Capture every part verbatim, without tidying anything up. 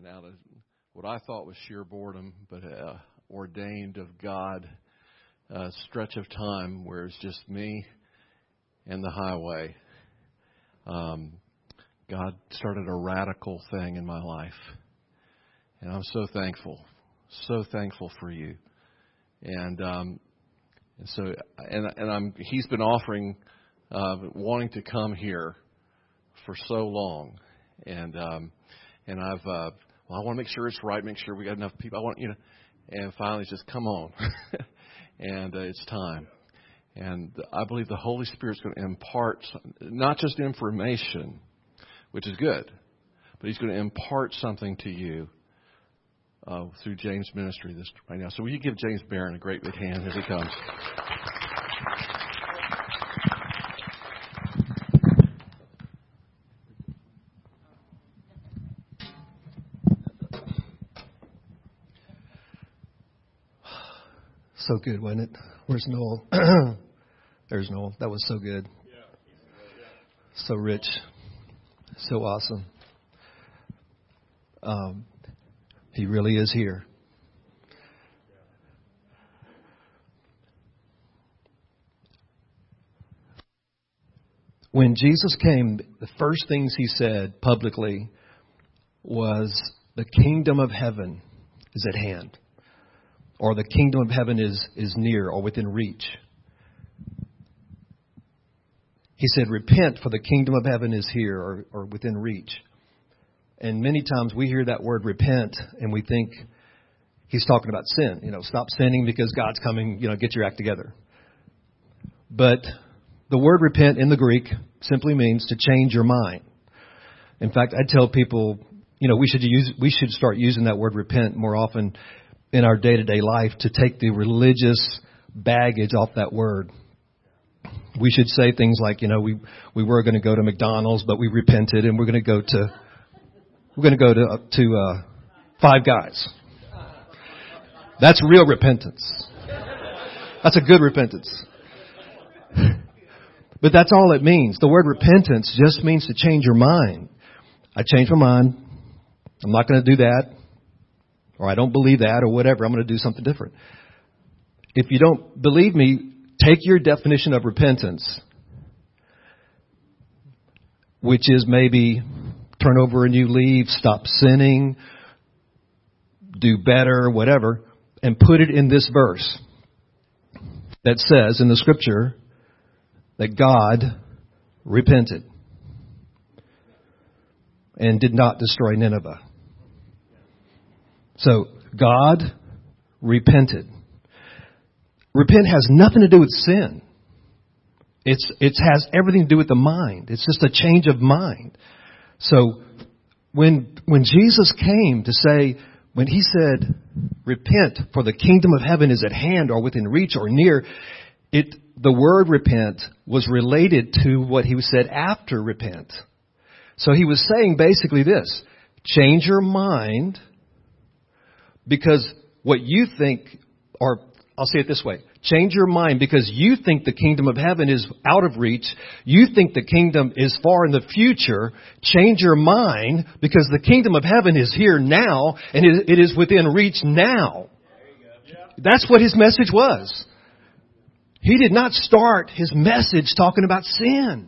and out of what I thought was sheer boredom, but uh, ordained of God, a stretch of time where it's just me and the highway. Um, God started a radical thing in my life, and I'm so thankful, so thankful for you. And um, and so, and and I'm He's been offering, uh, wanting to come here for so long, and um, and I've uh, well, I want to make sure it's right, make sure we got enough people. I want you know, and finally, it's just come on, and uh, it's time. And I believe the Holy Spirit's going to impart not just information, which is good, but He's going to impart something to you uh, through James' ministry this right now. So will you give James Barron a great big hand as he comes? So good, wasn't it? Where's Noel? There's Noel. That was so good. So rich. So awesome. Um, he really is here. When Jesus came, the first things He said publicly was, the kingdom of heaven is at hand. Or the kingdom of heaven is, is near or within reach. He said, repent, for the kingdom of heaven is here or, or within reach. And many times we hear that word repent and we think He's talking about sin. You know, stop sinning because God's coming, you know, get your act together. But the word repent in the Greek simply means to change your mind. In fact, I tell people, you know, we should use we should start using that word repent more often in our day-to-day life to take the religious baggage off that word. We should say things like, you know, we, we were going to go to McDonald's, but we repented, and we're going to go to we're going to go to to uh, Five Guys. That's real repentance. That's a good repentance. But that's all it means. The word repentance just means to change your mind. I changed my mind. I'm not going to do that. Or I don't believe that, or whatever. I'm going to do something different. If you don't believe me, take your definition of repentance, which is maybe turn over a new leaf, stop sinning, do better, whatever, and put it in this verse that says in the Scripture that God repented and did not destroy Nineveh. So, God repented. Repent has nothing to do with sin. It's it has everything to do with the mind. It's just a change of mind. So, when when Jesus came to say, when He said, repent, for the kingdom of heaven is at hand or within reach or near, it the word repent was related to what He said after repent. So He was saying basically this, change your mind. Because what you think, or I'll say it this way, change your mind because you think the kingdom of heaven is out of reach. You think the kingdom is far in the future. Change your mind because the kingdom of heaven is here now and it is within reach now. That's what His message was. He did not start His message talking about sin.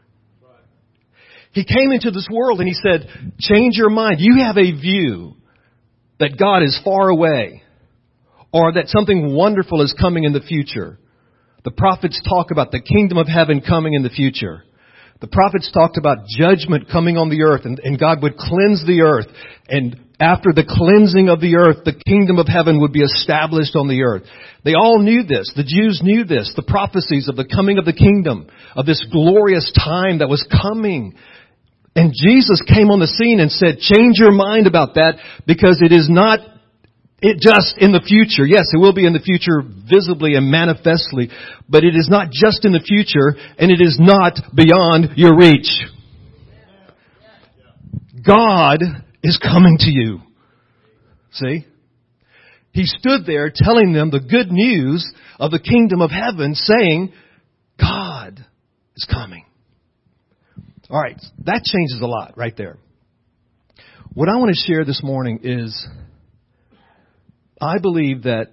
He came into this world and He said, change your mind. You have a view that God is far away, or that something wonderful is coming in the future. The prophets talk about the kingdom of heaven coming in the future. The prophets talked about judgment coming on the earth, and, and God would cleanse the earth. And after the cleansing of the earth, the kingdom of heaven would be established on the earth. They all knew this. The Jews knew this. The prophecies of the coming of the kingdom, of this glorious time that was coming. And Jesus came on the scene and said, change your mind about that because it is not it just in the future. Yes, it will be in the future visibly and manifestly, but it is not just in the future and it is not beyond your reach. God is coming to you. See? He stood there telling them the good news of the kingdom of heaven, saying, God is coming. All right, that changes a lot right there. What I want to share this morning is I believe that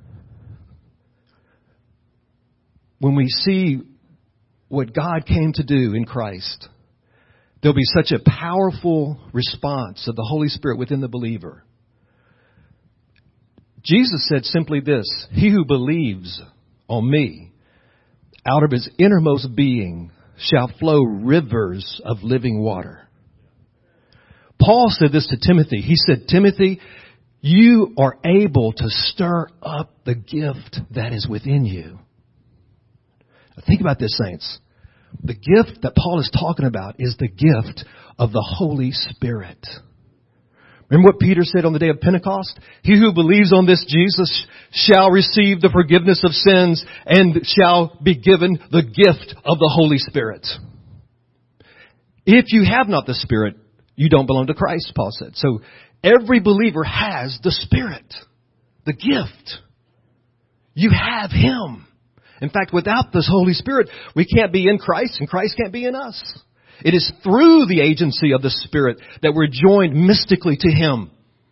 when we see what God came to do in Christ, there'll be such a powerful response of the Holy Spirit within the believer. Jesus said simply this, "He who believes on me, out of his innermost being shall flow rivers of living water." Paul said this to Timothy. He said, "Timothy, you are able to stir up the gift that is within you." Now think about this, saints. The gift that Paul is talking about is the gift of the Holy Spirit. Remember what Peter said on the day of Pentecost? "He who believes on this Jesus shall receive the forgiveness of sins and shall be given the gift of the Holy Spirit." If you have not the Spirit, you don't belong to Christ, Paul said. So every believer has the Spirit, the gift. You have Him. In fact, without this Holy Spirit, we can't be in Christ and Christ can't be in us. It is through the agency of the Spirit that we're joined mystically to Him.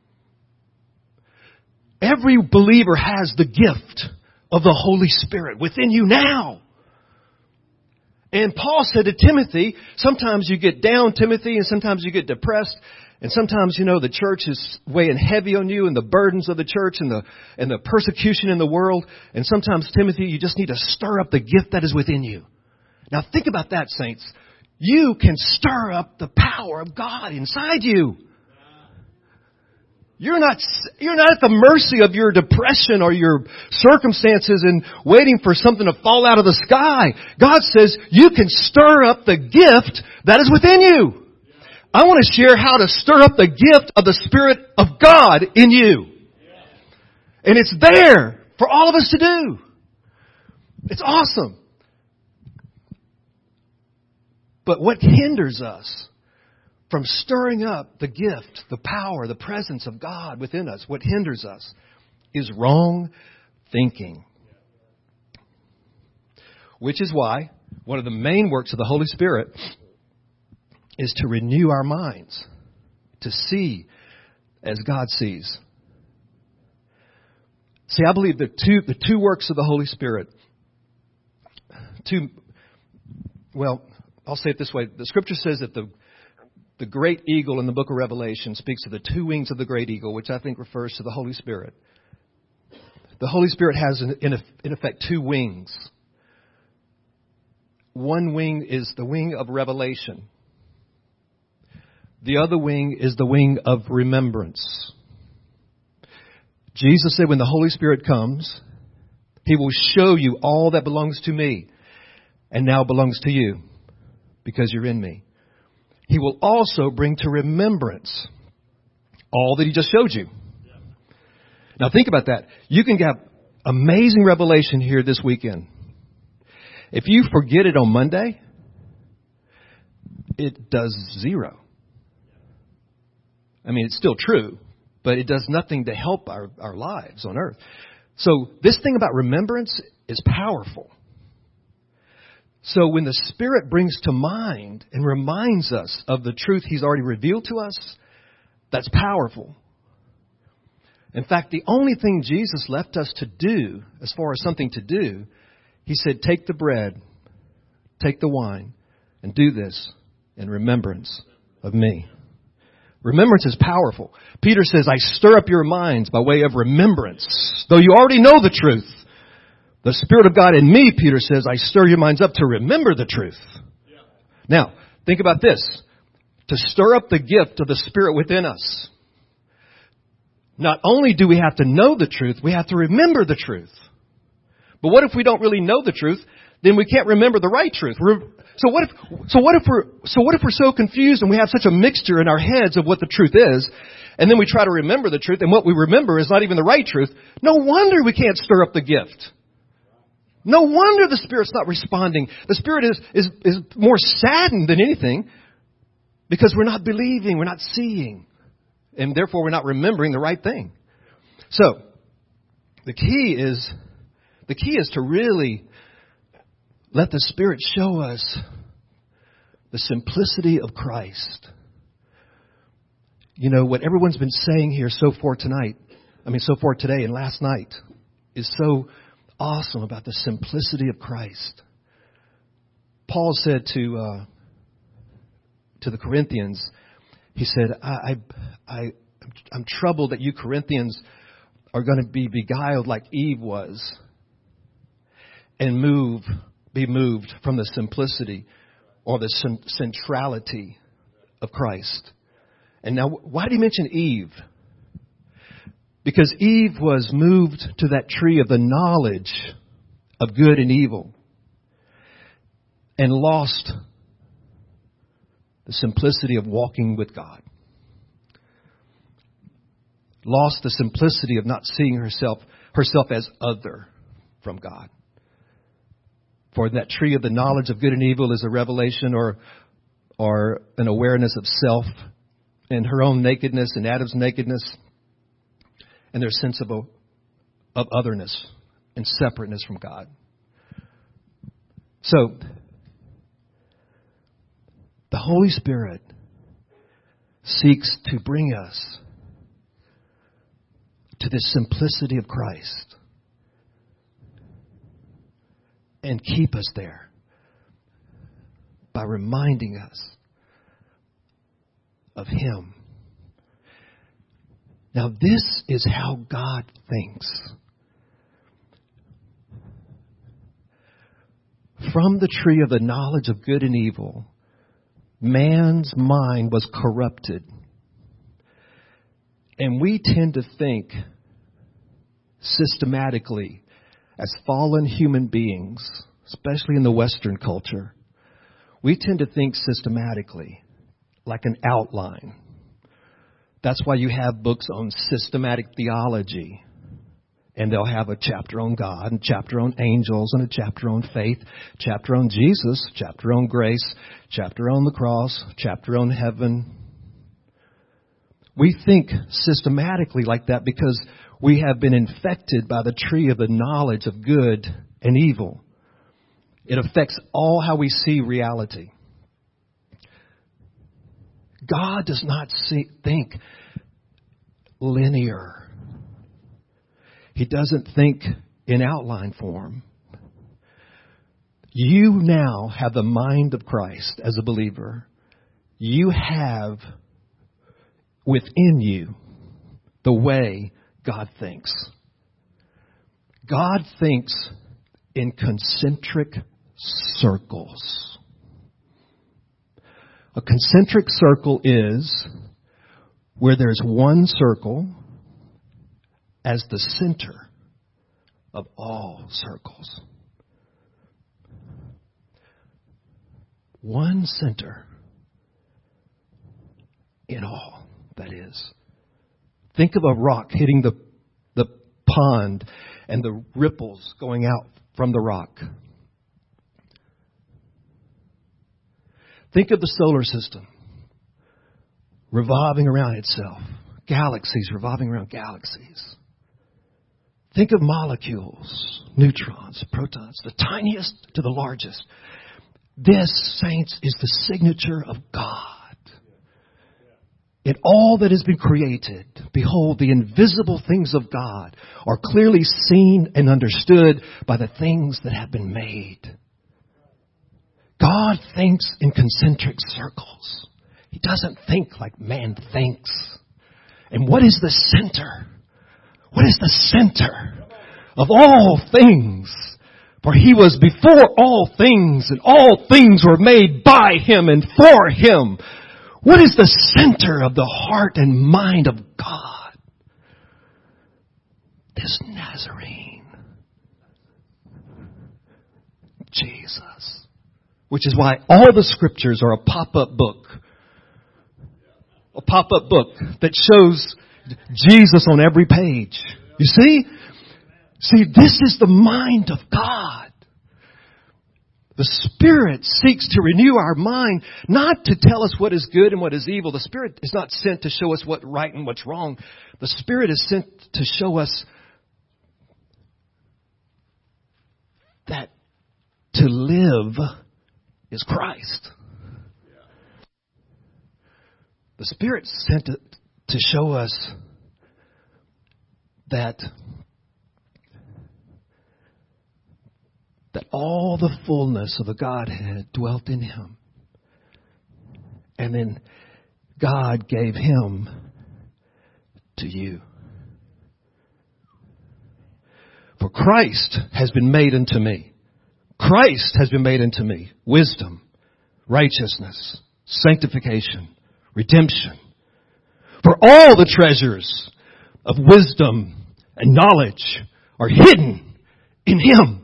Every believer has the gift of the Holy Spirit within you now. And Paul said to Timothy, sometimes you get down, Timothy, and sometimes you get depressed. And sometimes, you know, the church is weighing heavy on you and the burdens of the church and the and the persecution in the world. And sometimes, Timothy, you just need to stir up the gift that is within you. Now think about that, saints. You can stir up the power of God inside you. You're not, you're not at the mercy of your depression or your circumstances and waiting for something to fall out of the sky. God says you can stir up the gift that is within you. I want to share how to stir up the gift of the Spirit of God in you. And it's there for all of us to do. It's awesome. But what hinders us from stirring up the gift, the power, the presence of God within us, what hinders us is wrong thinking. Which is why one of the main works of the Holy Spirit is to renew our minds, to see as God sees. See, I believe the two the two works of the Holy Spirit, two, well, I'll say it this way. The Scripture says that the the great eagle in the book of Revelation speaks of the two wings of the great eagle, which I think refers to the Holy Spirit. The Holy Spirit has, in effect, two wings. One wing is the wing of revelation. The other wing is the wing of remembrance. Jesus said when the Holy Spirit comes, He will show you all that belongs to me and now belongs to you because you're in me. He will also bring to remembrance all that He just showed you. Now think about that. You can have amazing revelation here this weekend. If you forget it on Monday, it does zero. I mean, it's still true, but it does nothing to help our, our lives on earth. So this thing about remembrance is powerful. So when the Spirit brings to mind and reminds us of the truth He's already revealed to us, that's powerful. In fact, the only thing Jesus left us to do, as far as something to do, He said, take the bread, take the wine, and do this in remembrance of me. Remembrance is powerful. Peter says, I stir up your minds by way of remembrance, though you already know the truth. The Spirit of God in me, Peter says, I stir your minds up to remember the truth. Yeah. Now, think about this. To stir up the gift of the Spirit within us, not only do we have to know the truth, we have to remember the truth. But what if we don't really know the truth? Then we can't remember the right truth. We're, so what if, so what if we're, so what if we're so confused and we have such a mixture in our heads of what the truth is, and then we try to remember the truth, and what we remember is not even the right truth? No wonder we can't stir up the gift. No wonder the Spirit's not responding. The Spirit is, is, is more saddened than anything because we're not believing, we're not seeing, and therefore we're not remembering the right thing. So, the key is, the key is to really let the Spirit show us the simplicity of Christ. you know, what everyone's been saying here so far tonight, I mean, so far today and last night, is so awesome about the simplicity of Christ. Paul said to uh, to the Corinthians, he said, I, I, I, I'm troubled that you Corinthians are going to be beguiled like Eve was and move, be moved from the simplicity or the centrality of Christ. And now, why did he mention Eve? Because Eve was moved to that tree of the knowledge of good and evil and lost the simplicity of walking with God. Lost the simplicity of not seeing herself herself as other from God. For that tree of the knowledge of good and evil is a revelation or or an awareness of self and her own nakedness and Adam's nakedness and their sense of, of otherness and separateness from God. So, the Holy Spirit seeks to bring us to the simplicity of Christ and keep us there by reminding us of Him. Now, this is how God thinks. From the tree of the knowledge of good and evil, man's mind was corrupted. And we tend to think systematically as fallen human beings, especially in the Western culture. We tend to think systematically, like an outline. That's why you have books on systematic theology. And they'll have a chapter on God, and a chapter on angels, and a chapter on faith, chapter on Jesus, chapter on grace, chapter on the cross, chapter on heaven. We think systematically like that because we have been infected by the tree of the knowledge of good and evil. It affects all how we see reality. God does not see, think linear. He doesn't think in outline form. You now have the mind of Christ as a believer. You have within you the way God thinks. God thinks in concentric circles. A concentric circle is where there's one circle as the center of all circles. One center in all, that is. Think of a rock hitting the, the pond and the ripples going out from the rock. Think of the solar system revolving around itself. Galaxies revolving around galaxies. Think of molecules, neutrons, protons, the tiniest to the largest. This, saints, is the signature of God. In all that has been created, behold, the invisible things of God are clearly seen and understood by the things that have been made. God thinks in concentric circles. He doesn't think like man thinks. And what is the center? What is the center of all things? For He was before all things, and all things were made by Him and for Him. What is the center of the heart and mind of God? This Nazarene, Jesus. Which is why all the scriptures are a pop-up book. A pop-up book that shows Jesus on every page. You see? See, this is the mind of God. The Spirit seeks to renew our mind, not to tell us what is good and what is evil. The Spirit is not sent to show us what's right and what's wrong. The Spirit is sent to show us that to live is Christ. The Spirit sent to, to show us that that all the fullness of the Godhead dwelt in him. And then God gave him to you. For Christ has been made unto me. Christ has been made unto me wisdom, righteousness, sanctification, redemption. For all the treasures of wisdom and knowledge are hidden in him.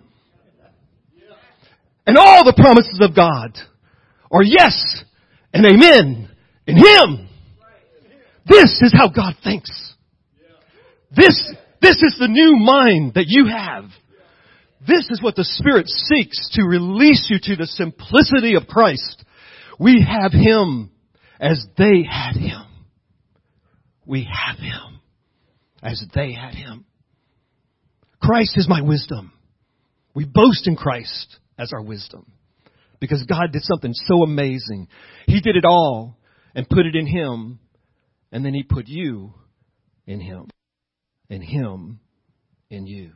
And all the promises of God are yes and amen in him. This is how God thinks. This, this is the new mind that you have. This is what the Spirit seeks to release you to, the simplicity of Christ. We have him as they had him. We have him as they had him. Christ is my wisdom. We boast in Christ as our wisdom. Because God did something so amazing. He did it all and put it in him. And then he put you in him. And him in you.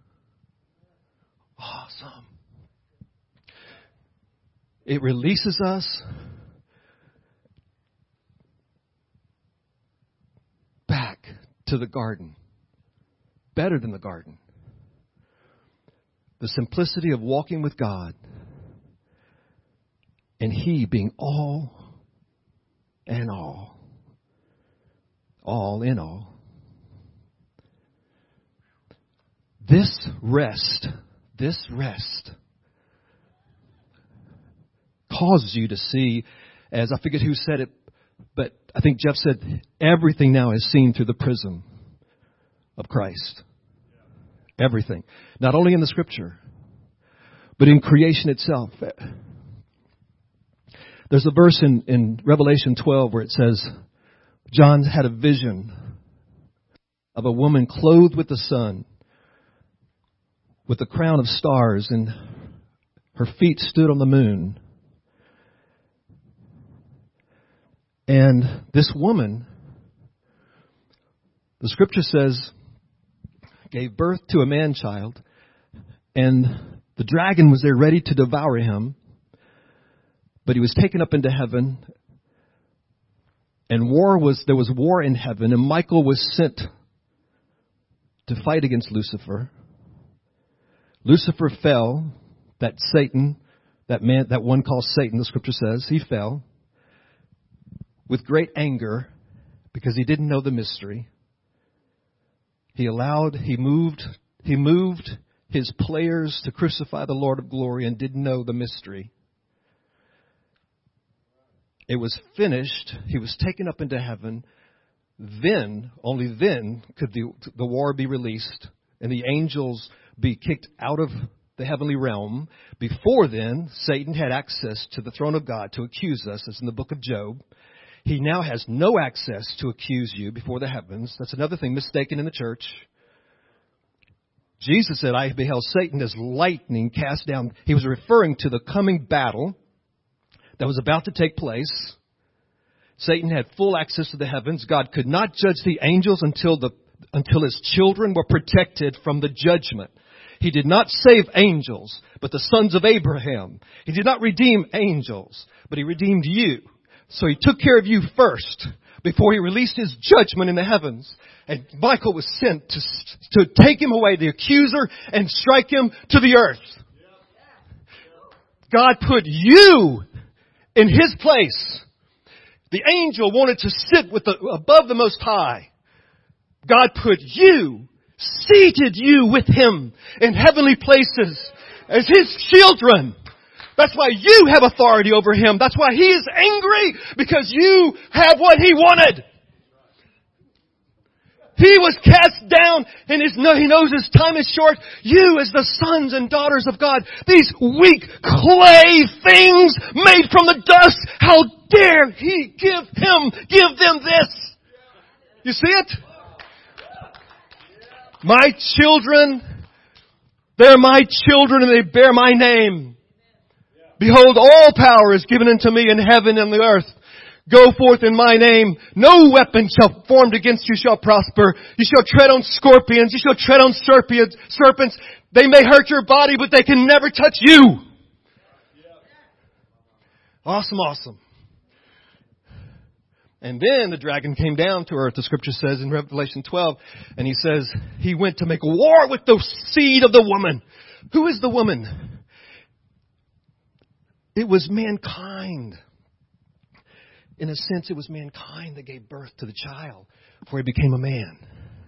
Awesome. It releases us back to the garden. Better than the garden. The simplicity of walking with God. And he being all and all. All in all. This rest, this rest causes you to see, as I forget who said it, but I think Jeff said, everything now is seen through the prism of Christ. Everything. Not only in the Scripture, but in creation itself. There's a verse in, in Revelation twelve where it says, John had a vision of a woman clothed with the sun, with a crown of stars, and her feet stood on the moon. And this woman, the Scripture says, gave birth to a man-child, and the dragon was there ready to devour him, but he was taken up into heaven, and war was there was war in heaven, and Michael was sent to fight against Lucifer. Lucifer fell, that Satan, that man, that one called Satan, the Scripture says, he fell with great anger because he didn't know the mystery. He allowed, he moved, he moved his players to crucify the Lord of glory and didn't know the mystery. It was finished. He was taken up into heaven. Then, only then, could the, the war be released and the angels be kicked out of the heavenly realm. Before then, Satan had access to the throne of God to accuse us, as in the book of Job. He now has no access to accuse you before the heavens. That's another thing mistaken in the church. Jesus said, I beheld Satan as lightning cast down. He was referring to the coming battle that was about to take place. Satan had full access to the heavens. God could not judge the angels until the until his children were protected from the judgment. He did not save angels, but the sons of Abraham. He did not redeem angels, but he redeemed you. So he took care of you first before he released his judgment in the heavens. And Michael was sent to, to take him away, the accuser, and strike him to the earth. God put you in his place. The angel wanted to sit with the, above the Most High. God put you, seated you with him in heavenly places as his children. That's why you have authority over him. That's why he is angry, because you have what he wanted. He was cast down and his, he knows his time is short. You as the sons and daughters of God, these weak clay things made from the dust, how dare he give him, give them this? You see it? My children, they're my children and they bear my name. Behold, all power is given unto me in heaven and the earth. Go forth in my name. No weapon shall formed against you shall prosper. You shall tread on scorpions. You shall tread on serpents. Serpents. They may hurt your body, but they can never touch you. Awesome, awesome. And then the dragon came down to earth, the scripture says in Revelation twelve, and he says he went to make war with the seed of the woman. Who is the woman? It was mankind. In a sense, it was mankind that gave birth to the child before he became a man.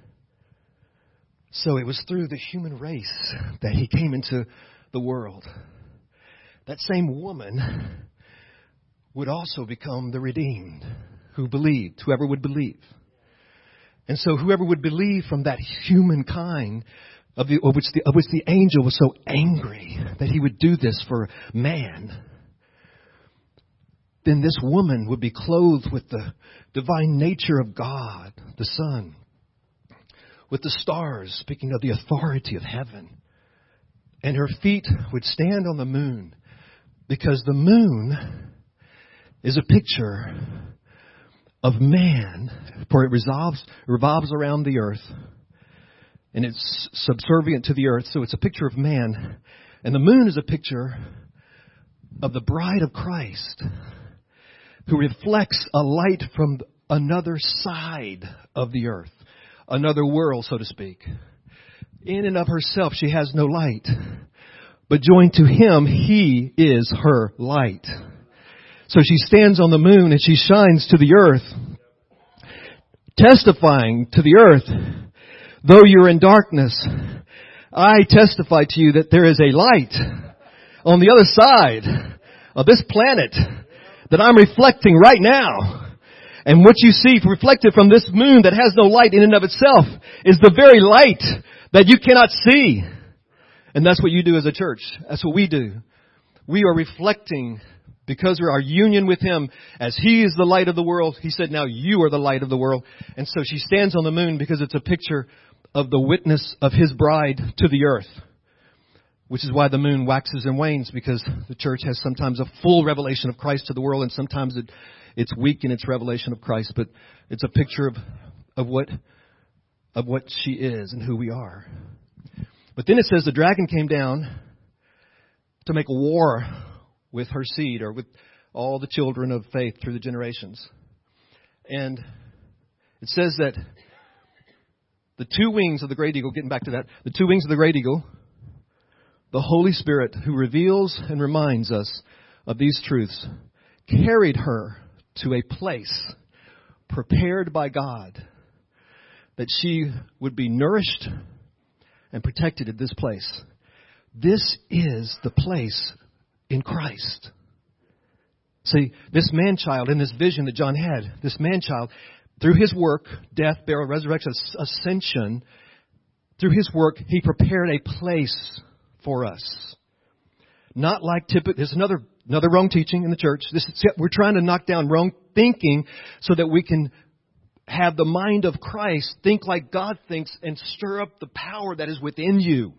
So it was through the human race that he came into the world. That same woman would also become the redeemed. Who believed, whoever would believe. And so whoever would believe from that humankind of, the, of, which the, of which the angel was so angry that he would do this for man, then this woman would be clothed with the divine nature of God, the Son, with the stars, speaking of the authority of heaven. And her feet would stand on the moon, because the moon is a picture of man, for it revolves, revolves around the earth, and it's subservient to the earth, so it's a picture of man. And the moon is a picture of the bride of Christ, who reflects a light from another side of the earth, another world, so to speak. In and of herself, she has no light, but joined to him, he is her light. So she stands on the moon and she shines to the earth, testifying to the earth, though you're in darkness, I testify to you that there is a light on the other side of this planet that I'm reflecting right now. And what you see reflected from this moon that has no light in and of itself is the very light that you cannot see. And that's what you do as a church. That's what we do. We are reflecting. Because of our union with him, as he is the light of the world, he said, now you are the light of the world. And so she stands on the moon because it's a picture of the witness of his bride to the earth. Which is why the moon waxes and wanes, because the church has sometimes a full revelation of Christ to the world, and sometimes it, it's weak in its revelation of Christ. But it's a picture of, of what, of what she is and who we are. But then it says the dragon came down to make war with her seed, or with all the children of faith through the generations. And it says that the two wings of the great eagle, getting back to that, the two wings of the great eagle, the Holy Spirit, who reveals and reminds us of these truths, carried her to a place prepared by God, that she would be nourished and protected at this place. This is the place in Christ. See, this man-child, in this vision that John had, this man-child, through his work, death, burial, resurrection, ascension, through his work, he prepared a place for us. Not like typical, there's another, another wrong teaching in the church. This is, we're trying to knock down wrong thinking so that we can have the mind of Christ, think like God thinks, and stir up the power that is within you.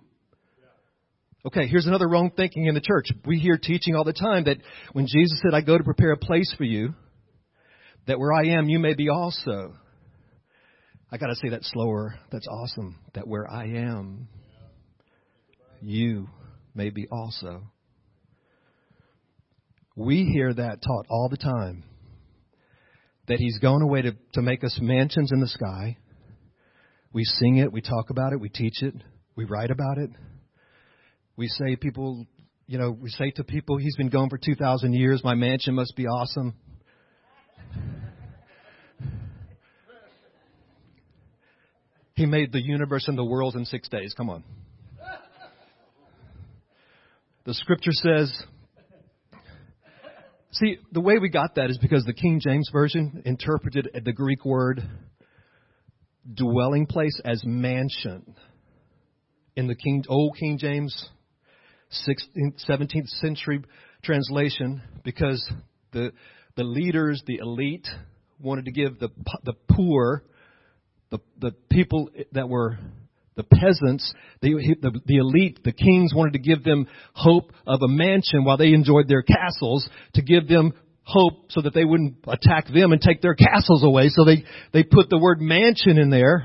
Okay, here's another wrong thinking in the church. We hear teaching all the time that when Jesus said, I go to prepare a place for you, that where I am, you may be also. I got to say that slower. That's awesome. That where I am, you may be also. We hear that taught all the time. That he's gone away to, to make us mansions in the sky. We sing it, we talk about it, we teach it, we write about it. We say people, you know, we say to people, he's been gone for two thousand years. My mansion must be awesome. He made the universe and the world in six days. Come on. The scripture says, see, the way we got that is because the King James Version interpreted the Greek word dwelling place as mansion. In the King, old King James sixteenth, seventeenth century translation, because the the leaders, the elite, wanted to give the the poor, the the people that were the peasants, the, the the elite, the kings wanted to give them hope of a mansion while they enjoyed their castles, to give them hope so that they wouldn't attack them and take their castles away. So they, they put the word mansion in there.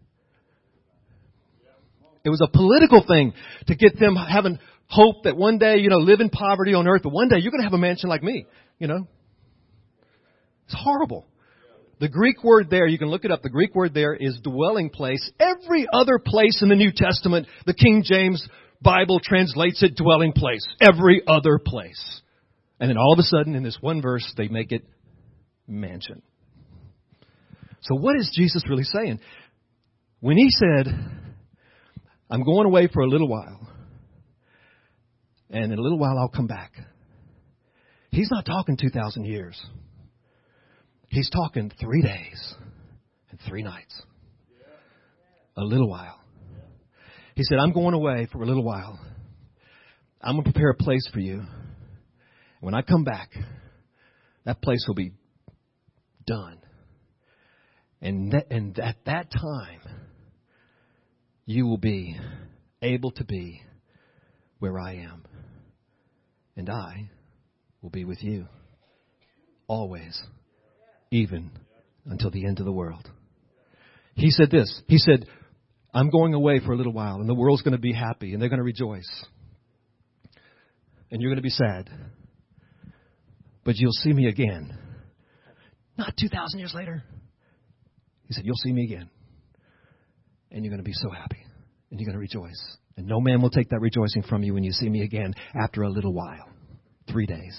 It was a political thing to get them having hope that one day, you know, live in poverty on earth, but one day you're going to have a mansion like me, you know. It's horrible. The Greek word there, you can look it up, the Greek word there is dwelling place. Every other place in the New Testament, the King James Bible translates it dwelling place. Every other place. And then all of a sudden, in this one verse, they make it mansion. So what is Jesus really saying? When he said, I'm going away for a little while, and in a little while I'll come back. He's not talking two thousand years. He's talking three days and three nights. A little while. He said, I'm going away for a little while. I'm going to prepare a place for you. When I come back, that place will be done. And, that, and at that time, you will be able to be where I am. And I will be with you always, even until the end of the world. He said this. He said, I'm going away for a little while, and the world's going to be happy, and they're going to rejoice. And you're going to be sad. But you'll see me again. Not two thousand years later. He said, you'll see me again. And you're going to be so happy. And you're going to rejoice. And no man will take that rejoicing from you when you see me again after a little while. Three days.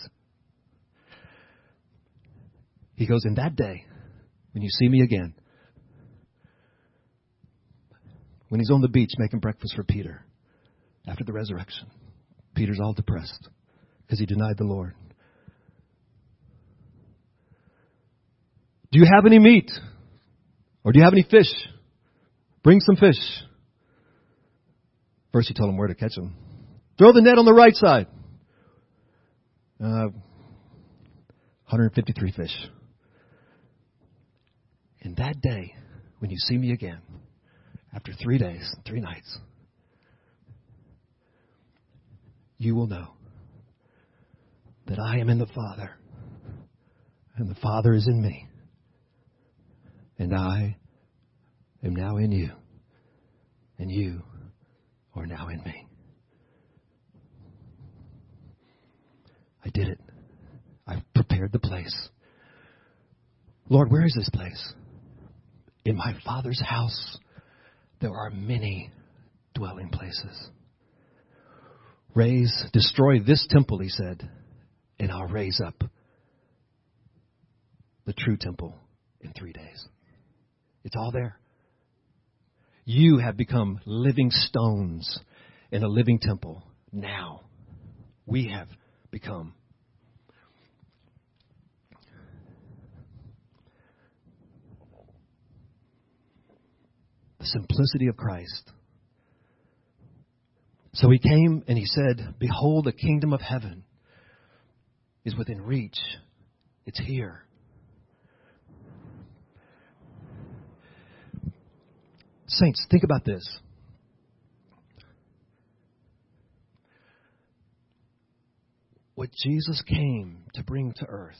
He goes, in that day, when you see me again, when he's on the beach making breakfast for Peter after the resurrection, Peter's all depressed because he denied the Lord. Do you have any meat? Or do you have any fish? Bring some fish. First he told him where to catch them. Throw the net on the right side. Uh, one hundred fifty-three fish. And that day, when you see me again, after three days, three nights, you will know that I am in the Father, and the Father is in me, and I am now in you, and you are now in me. I did it. I've prepared the place. Lord, where is this place? In my Father's house, there are many dwelling places. Raise, destroy this temple, he said, and I'll raise up the true temple in three days. It's all there. You have become living stones in a living temple. Now, we have become. The simplicity of Christ. So he came and he said, behold, the kingdom of heaven is within reach. It's here. Saints, think about this. What Jesus came to bring to earth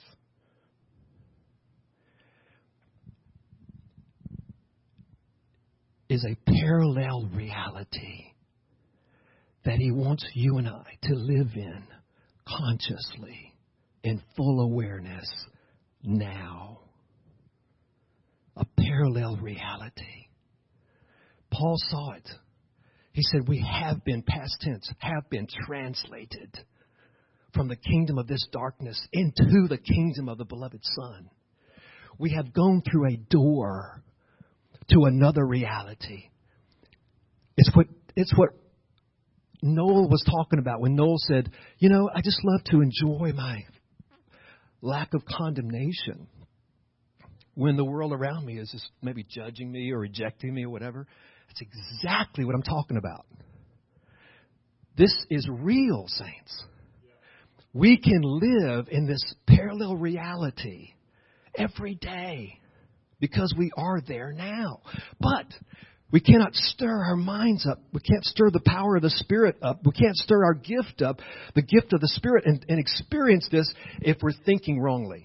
is a parallel reality that he wants you and I to live in consciously, in full awareness now. A parallel reality. Paul saw it. He said, we have been, past tense, have been translated from the kingdom of this darkness into the kingdom of the beloved Son. We have gone through a door to another reality. It's what, it's what Noel was talking about when Noel said, you know, I just love to enjoy my lack of condemnation when the world around me is just maybe judging me or rejecting me or whatever. That's exactly what I'm talking about. This is real, saints. We can live in this parallel reality every day because we are there now. But We cannot stir our minds up. We can't stir the power of the Spirit up. We can't stir our gift up, the gift of the Spirit, and, and experience this if we're thinking wrongly.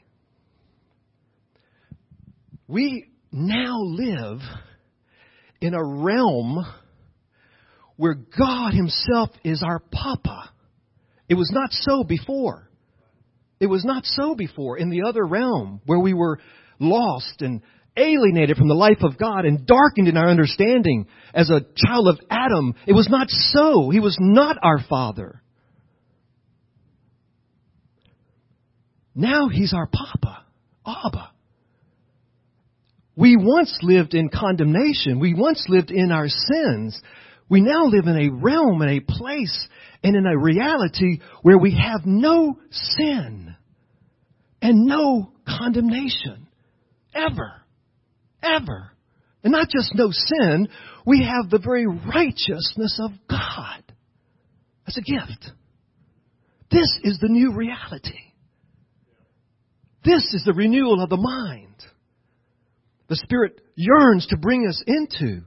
We now live in a realm where God Himself is our Papa. It was not so before. It was not so before in the other realm where we were lost and alienated from the life of God and darkened in our understanding as a child of Adam. It was not so. He was not our Father. Now He's our Papa, Abba. We once lived in condemnation. We once lived in our sins. We now live in a realm, in a place, and in a reality where we have no sin and no condemnation. Ever. Ever. And not just no sin, we have the very righteousness of God. That's a gift. This is the new reality. This is the renewal of the mind. The Spirit yearns to bring us into.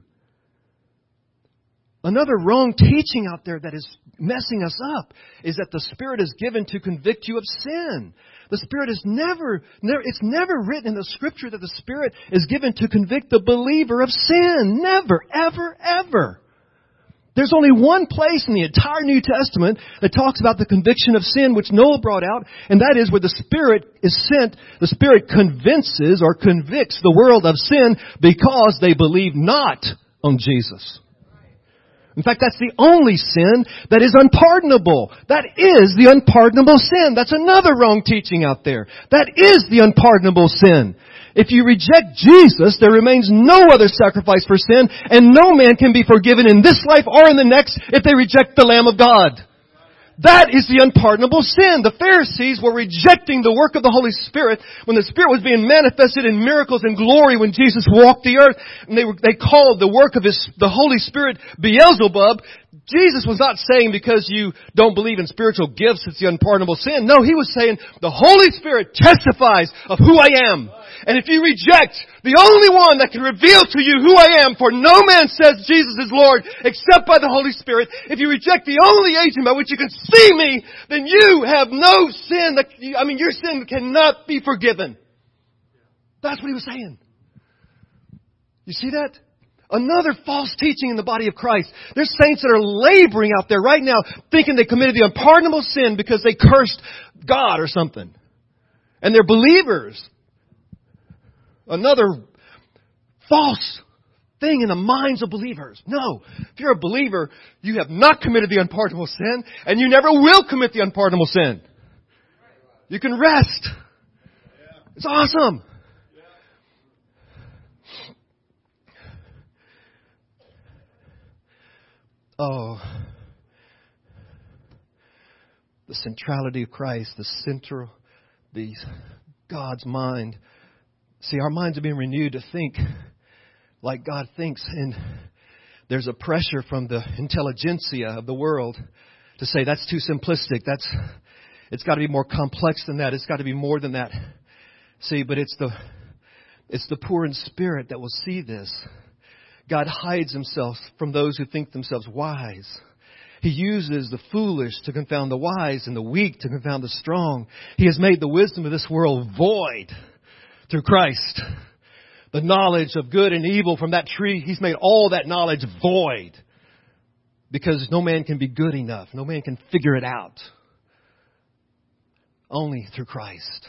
Another wrong teaching out there that is messing us up is that the Spirit is given to convict you of sin. The Spirit is never, never, it's never written in the Scripture that the Spirit is given to convict the believer of sin. Never, ever, ever. There's only one place in the entire New Testament that talks about the conviction of sin, which Noel brought out, and that is where the Spirit is sent. The Spirit convinces or convicts the world of sin because they believe not on Jesus. In fact, that's the only sin that is unpardonable. That is the unpardonable sin. That's another wrong teaching out there. That is the unpardonable sin. If you reject Jesus, there remains no other sacrifice for sin, and no man can be forgiven in this life or in the next if they reject the Lamb of God. That is the unpardonable sin. The Pharisees were rejecting the work of the Holy Spirit when the Spirit was being manifested in miracles and glory when Jesus walked the earth. And they were, they called the work of His, the Holy Spirit Beelzebub. Jesus was not saying because you don't believe in spiritual gifts, it's the unpardonable sin. No, He was saying the Holy Spirit testifies of who I am. And if you reject the only one that can reveal to you who I am, for no man says Jesus is Lord except by the Holy Spirit. If you reject the only agent by which you can see me, then you have no sin. That, I mean, your sin cannot be forgiven. That's what He was saying. You see that? Another false teaching in the body of Christ. There's saints that are laboring out there right now thinking they committed the unpardonable sin because they cursed God or something. And they're believers. Another false thing in the minds of believers. No. If you're a believer, you have not committed the unpardonable sin, and you never will commit the unpardonable sin. You can rest. It's awesome. Oh. The centrality of Christ, the central, the God's mind. See, our minds are being renewed to think like God thinks. And there's a pressure from the intelligentsia of the world to say that's too simplistic. That's, it's got to be more complex than that. It's got to be more than that. See, but it's the, it's the poor in spirit that will see this. God hides Himself from those who think themselves wise. He uses the foolish to confound the wise and the weak to confound the strong. He has made the wisdom of this world void. Through Christ, the knowledge of good and evil from that tree, He's made all that knowledge void. Because no man can be good enough. No man can figure it out. Only through Christ,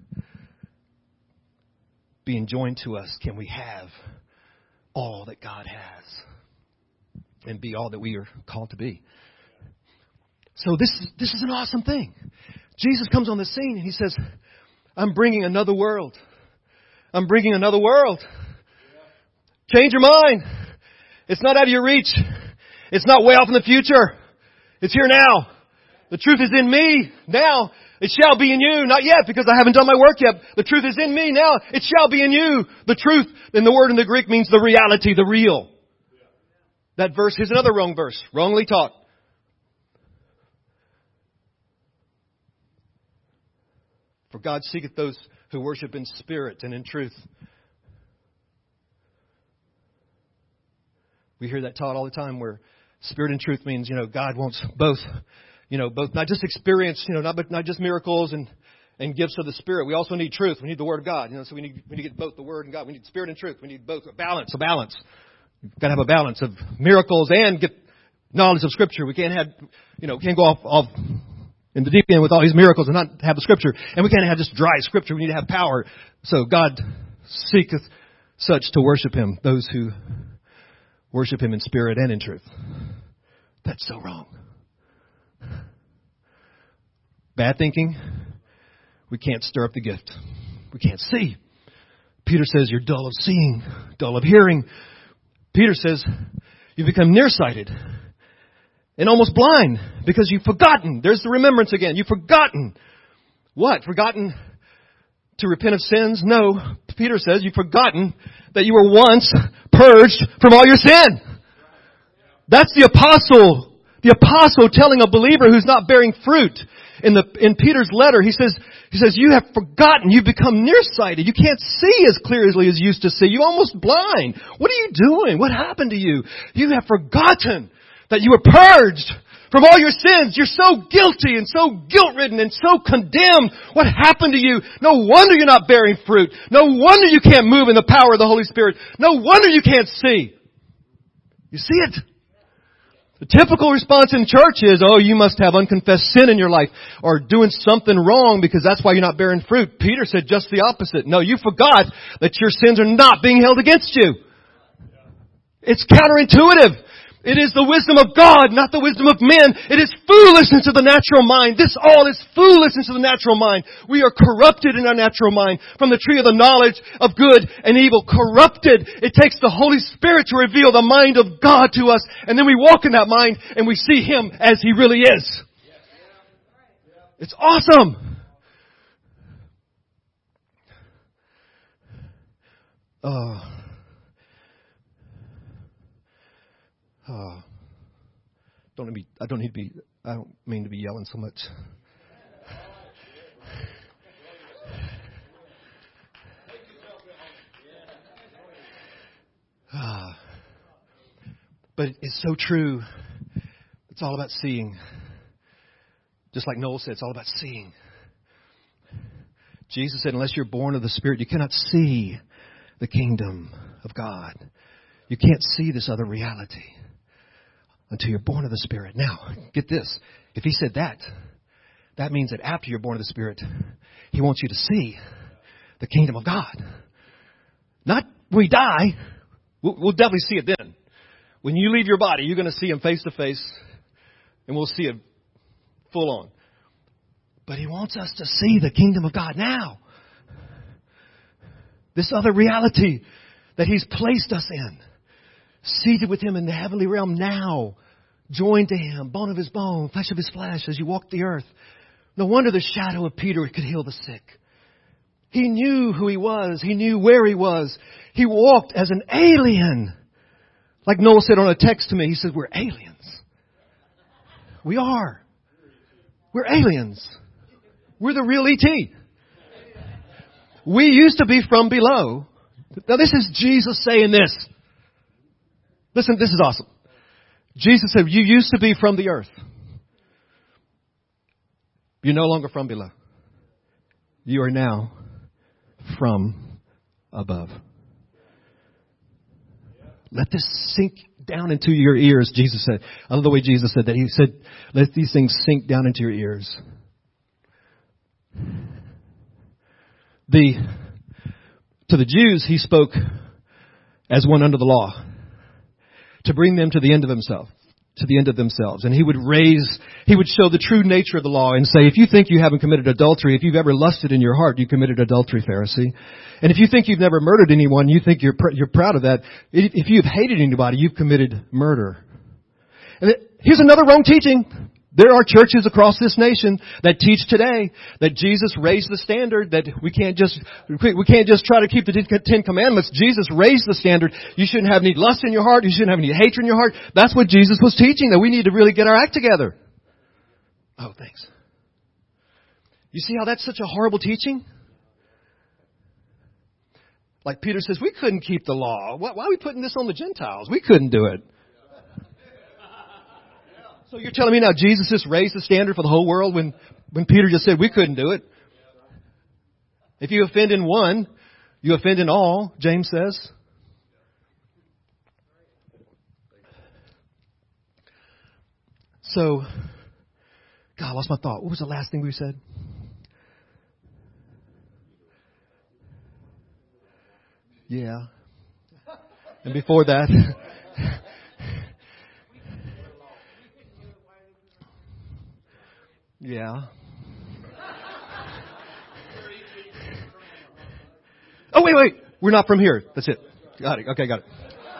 being joined to us, can we have all that God has. And be all that we are called to be. So this is, this is an awesome thing. Jesus comes on the scene and He says, I'm bringing another world. I'm bringing another world. Change your mind. It's not out of your reach. It's not way off in the future. It's here now. The truth is in me now. It shall be in you. Not yet because I haven't done my work yet. The truth is in me now. It shall be in you. The truth in the word in the Greek means the reality, the real. That verse, here's another wrong verse. Wrongly taught. For God seeketh those who worship in spirit and in truth. We hear that taught all the time where spirit and truth means, you know, God wants both, you know, both, not just experience, you know, not, not just miracles and, and gifts of the Spirit. We also need truth. We need the Word of God. You know, so we need, we need to get both the Word and God. We need spirit and truth. We need both a balance, a balance. We've got to have a balance of miracles and get knowledge of Scripture. We can't have, you know, we can't go off, off in the deep end with all these miracles and not have the Scripture. And we can't have just dry Scripture. We need to have power. So God seeketh such to worship Him, those who worship Him in spirit and in truth. That's so wrong. Bad thinking. We can't stir up the gift. We can't see. Peter says you're dull of seeing, dull of hearing. Peter says you become nearsighted and almost blind because you've forgotten. There's the remembrance again. You've forgotten. What? Forgotten to repent of sins? No. Peter says you've forgotten that you were once purged from all your sin. That's the apostle. The apostle telling a believer who's not bearing fruit. In the in Peter's letter, he says, he says, you have forgotten. You've become nearsighted. You can't see as clearly as you used to see. You're almost blind. What are you doing? What happened to you? You have forgotten that you were purged from all your sins. You're so guilty and so guilt-ridden and so condemned. What happened to you? No wonder you're not bearing fruit. No wonder you can't move in the power of the Holy Spirit. No wonder you can't see. You see it? The typical response in church is, oh, you must have unconfessed sin in your life or doing something wrong because that's why you're not bearing fruit. Peter said just the opposite. No, you forgot that your sins are not being held against you. It's counterintuitive. It is the wisdom of God, not the wisdom of men. It is foolishness to the natural mind. This all is foolishness to the natural mind. We are corrupted in our natural mind from the tree of the knowledge of good and evil. Corrupted. It takes the Holy Spirit to reveal the mind of God to us. And then we walk in that mind and we see Him as He really is. It's awesome. Oh. Oh, don't let me, I don't need to be, I don't mean to be yelling so much. Ah, but it's so true. It's all about seeing. Just like Noel said, it's all about seeing. Jesus said, unless you're born of the Spirit, you cannot see the kingdom of God. You can't see this other reality until you're born of the Spirit. Now, get this. If He said that, that means that after you're born of the Spirit, He wants you to see the kingdom of God. Not when we die. We'll, we'll definitely see it then. When you leave your body, you're going to see Him face to face, and we'll see it full on. But He wants us to see the kingdom of God now. This other reality that He's placed us in. Seated with Him in the heavenly realm now. Joined to Him. Bone of His bone. Flesh of His flesh as you walk the earth. No wonder the shadow of Peter could heal the sick. He knew who he was. He knew where he was. He walked as an alien. Like Noel said on a text to me. He said, we're aliens. We are. We're aliens. We're the real E T. We used to be from below. Now this is Jesus saying this. Listen, this is awesome. Jesus said, you used to be from the earth. You're no longer from below. You are now from above. Let this sink down into your ears, Jesus said. I love the way Jesus said that. He said, let these things sink down into your ears. The, to the Jews, He spoke as one under the law. To bring them to the end of themselves, to the end of themselves. And He would raise, He would show the true nature of the law and say, if you think you haven't committed adultery, if you've ever lusted in your heart, you committed adultery, Pharisee. And if you think you've never murdered anyone, you think you're pr- you're proud of that. If you've hated anybody, you've committed murder. And it, here's another wrong teaching. There are churches across this nation that teach today that Jesus raised the standard, that we can't just, we can't just try to keep the Ten Commandments. Jesus raised the standard. You shouldn't have any lust in your heart. You shouldn't have any hatred in your heart. That's what Jesus was teaching, that we need to really get our act together. Oh, thanks. You see how that's such a horrible teaching? Like Peter says, we couldn't keep the law. Why, why are we putting this on the Gentiles? We couldn't do it. So you're telling me now Jesus just raised the standard for the whole world when, when Peter just said we couldn't do it? If you offend in one, you offend in all, James says. So, God, I lost my thought. What was the last thing we said? Yeah. And before that... yeah. Oh, wait, wait. We're not from here. That's it. Got it. Okay, got it.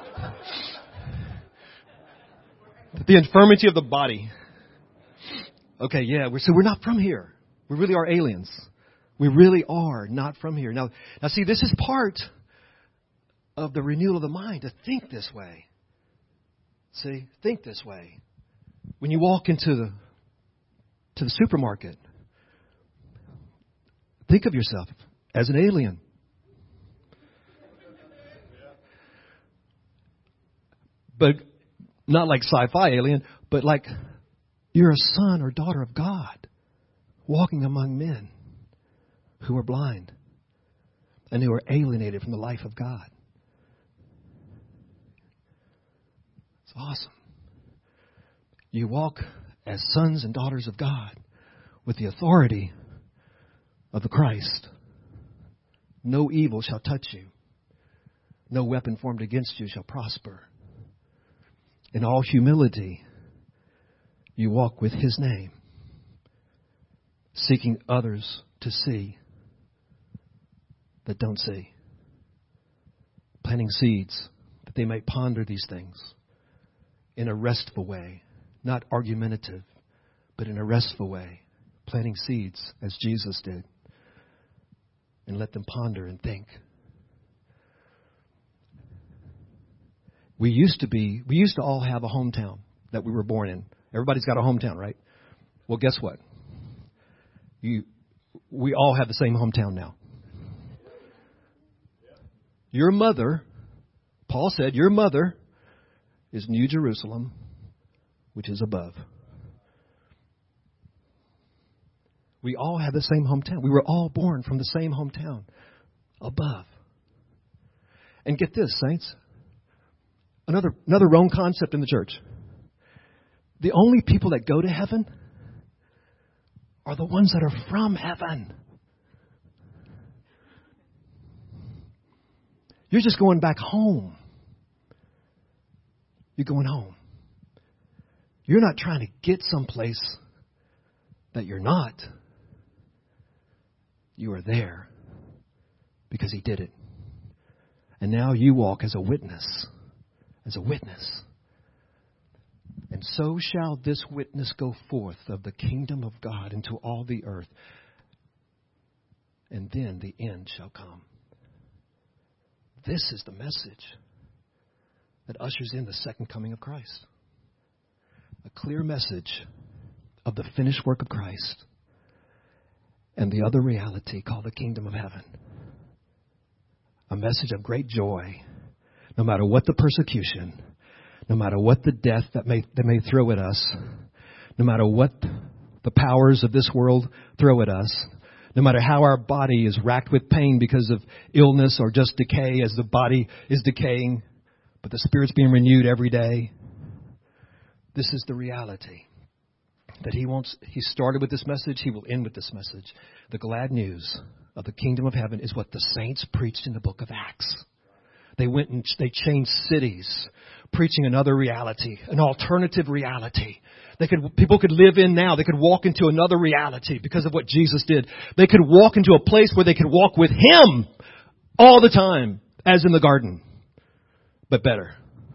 The infirmity of the body. Okay, yeah. We're, so we're not from here. We really are aliens. We really are not from here. Now, now, see, this is part of the renewal of the mind, to think this way. See, think this way. When you walk into the to the supermarket, think of yourself as an alien. But not like sci-fi alien, but like you're a son or daughter of God walking among men who are blind and who are alienated from the life of God. It's awesome. You walk as sons and daughters of God with the authority of the Christ. No evil shall touch you. No weapon formed against you shall prosper. In all humility, you walk with His name, seeking others to see that don't see. Planting seeds that they might ponder these things in a restful way, not argumentative, but in a restful way. Planting seeds as Jesus did. And let them ponder and think. We used to be, we used to all have a hometown that we were born in. Everybody's got a hometown, right? Well, guess what? You, we all have the same hometown now. Your mother, Paul said, your mother is New Jerusalem, which is above. We all have the same hometown. We were all born from the same hometown, above. And get this, saints. Another, another wrong concept in the church. The only people that go to heaven are the ones that are from heaven. You're just going back home. You're going home. You're not trying to get someplace that you're not. You are there because He did it. And now you walk as a witness. As a witness. And so shall this witness go forth of the kingdom of God into all the earth. And then the end shall come. This is the message that ushers in the second coming of Christ. A clear message of the finished work of Christ and the other reality called the kingdom of heaven. A message of great joy, no matter what the persecution, no matter what the death that may, that may throw at us, no matter what the powers of this world throw at us, no matter how our body is racked with pain because of illness or just decay as the body is decaying, but the Spirit's being renewed every day. This is the reality that He wants. He started with this message. He will end with this message. The glad news of the kingdom of heaven is what the saints preached in the book of Acts. They went and they changed cities, preaching another reality, an alternative reality. They could, people could live in now. They could walk into another reality because of what Jesus did. They could walk into a place where they could walk with Him all the time, as in the garden, but better.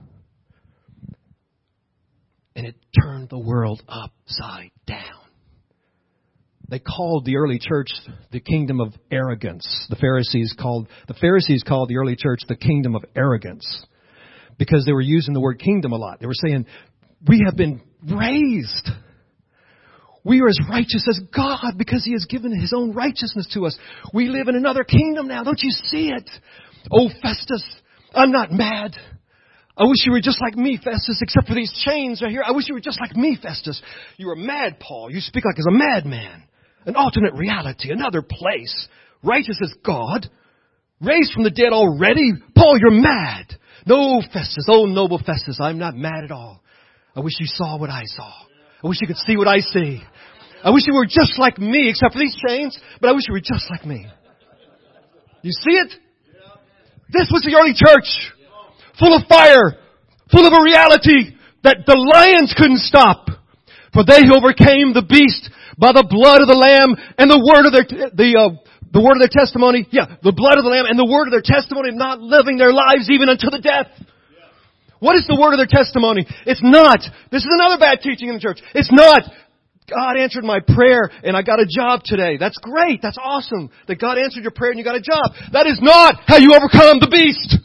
And it turned the world upside down. They called the early church the kingdom of arrogance. The Pharisees called the Pharisees called the early church the kingdom of arrogance because they were using the word kingdom a lot. They were saying, we have been raised. We are as righteous as God because He has given His own righteousness to us. We live in another kingdom now. Don't you see it? Oh, Festus, I'm not mad. I wish you were just like me, Festus, except for these chains right here. I wish you were just like me, Festus. You are mad, Paul. You speak like as a madman. An alternate reality, another place. Righteous as God. Raised from the dead already. Paul, you're mad. No, Festus, oh noble Festus, I'm not mad at all. I wish you saw what I saw. I wish you could see what I see. I wish you were just like me, except for these chains, but I wish you were just like me. You see it? This was the early church. Full of fire. Full of a reality that the lions couldn't stop. For they overcame the beast by the blood of the Lamb and the word of their, the, uh, the word of their testimony. Yeah, the blood of the Lamb and the word of their testimony, not living their lives even unto the death. What is the word of their testimony? It's not, this is another bad teaching in the church. It's not, God answered my prayer and I got a job today. That's great. That's awesome that God answered your prayer and you got a job. That is not how you overcome the beast.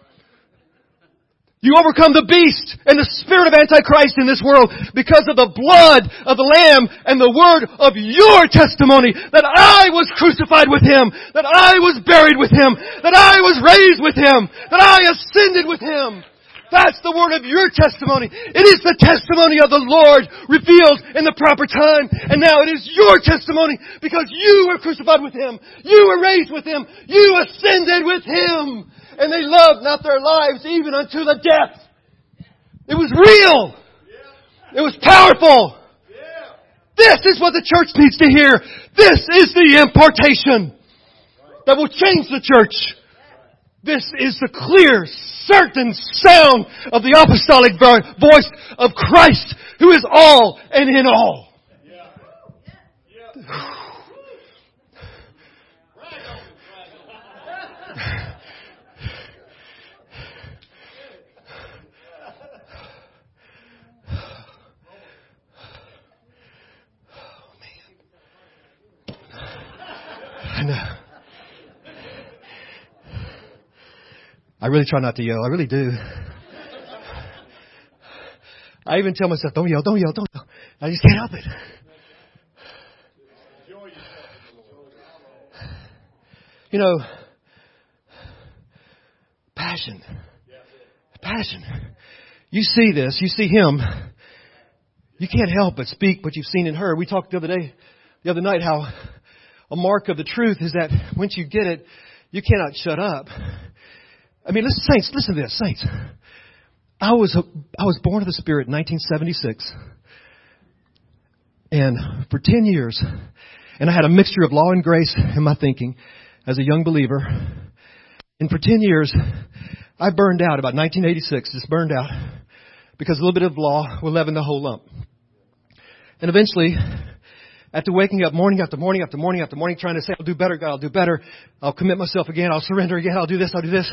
You overcome the beast and the spirit of Antichrist in this world because of the blood of the Lamb and the word of your testimony that I was crucified with Him, that I was buried with Him, that I was raised with Him, that I ascended with Him. That's the word of your testimony. It is the testimony of the Lord revealed in the proper time. And now it is your testimony because you were crucified with Him. You were raised with Him. You ascended with Him. And they loved not their lives even unto the death. It was real. It was powerful. This is what the church needs to hear. This is the impartation that will change the church. This is the clear, certain sound of the apostolic voice of Christ, who is all and in all. And, uh, I really try not to yell. I really do. I even tell myself, don't yell, don't yell, don't yell. I just can't help it. You know, passion. Passion. You see this. You see him. You can't help but speak what you've seen and heard. We talked the other day, the other night, how a mark of the truth is that once you get it, you cannot shut up. I mean, listen, saints, listen to this, saints. I was a, I was born of the Spirit in nineteen seventy-six, and for ten years, and I had a mixture of law and grace in my thinking as a young believer. And for ten years, I burned out about nineteen eighty-six, just burned out because a little bit of law will leaven the whole lump. And eventually, after waking up morning after morning after morning after morning, trying to say, I'll do better, God, I'll do better. I'll commit myself again. I'll surrender again. I'll do this. I'll do this.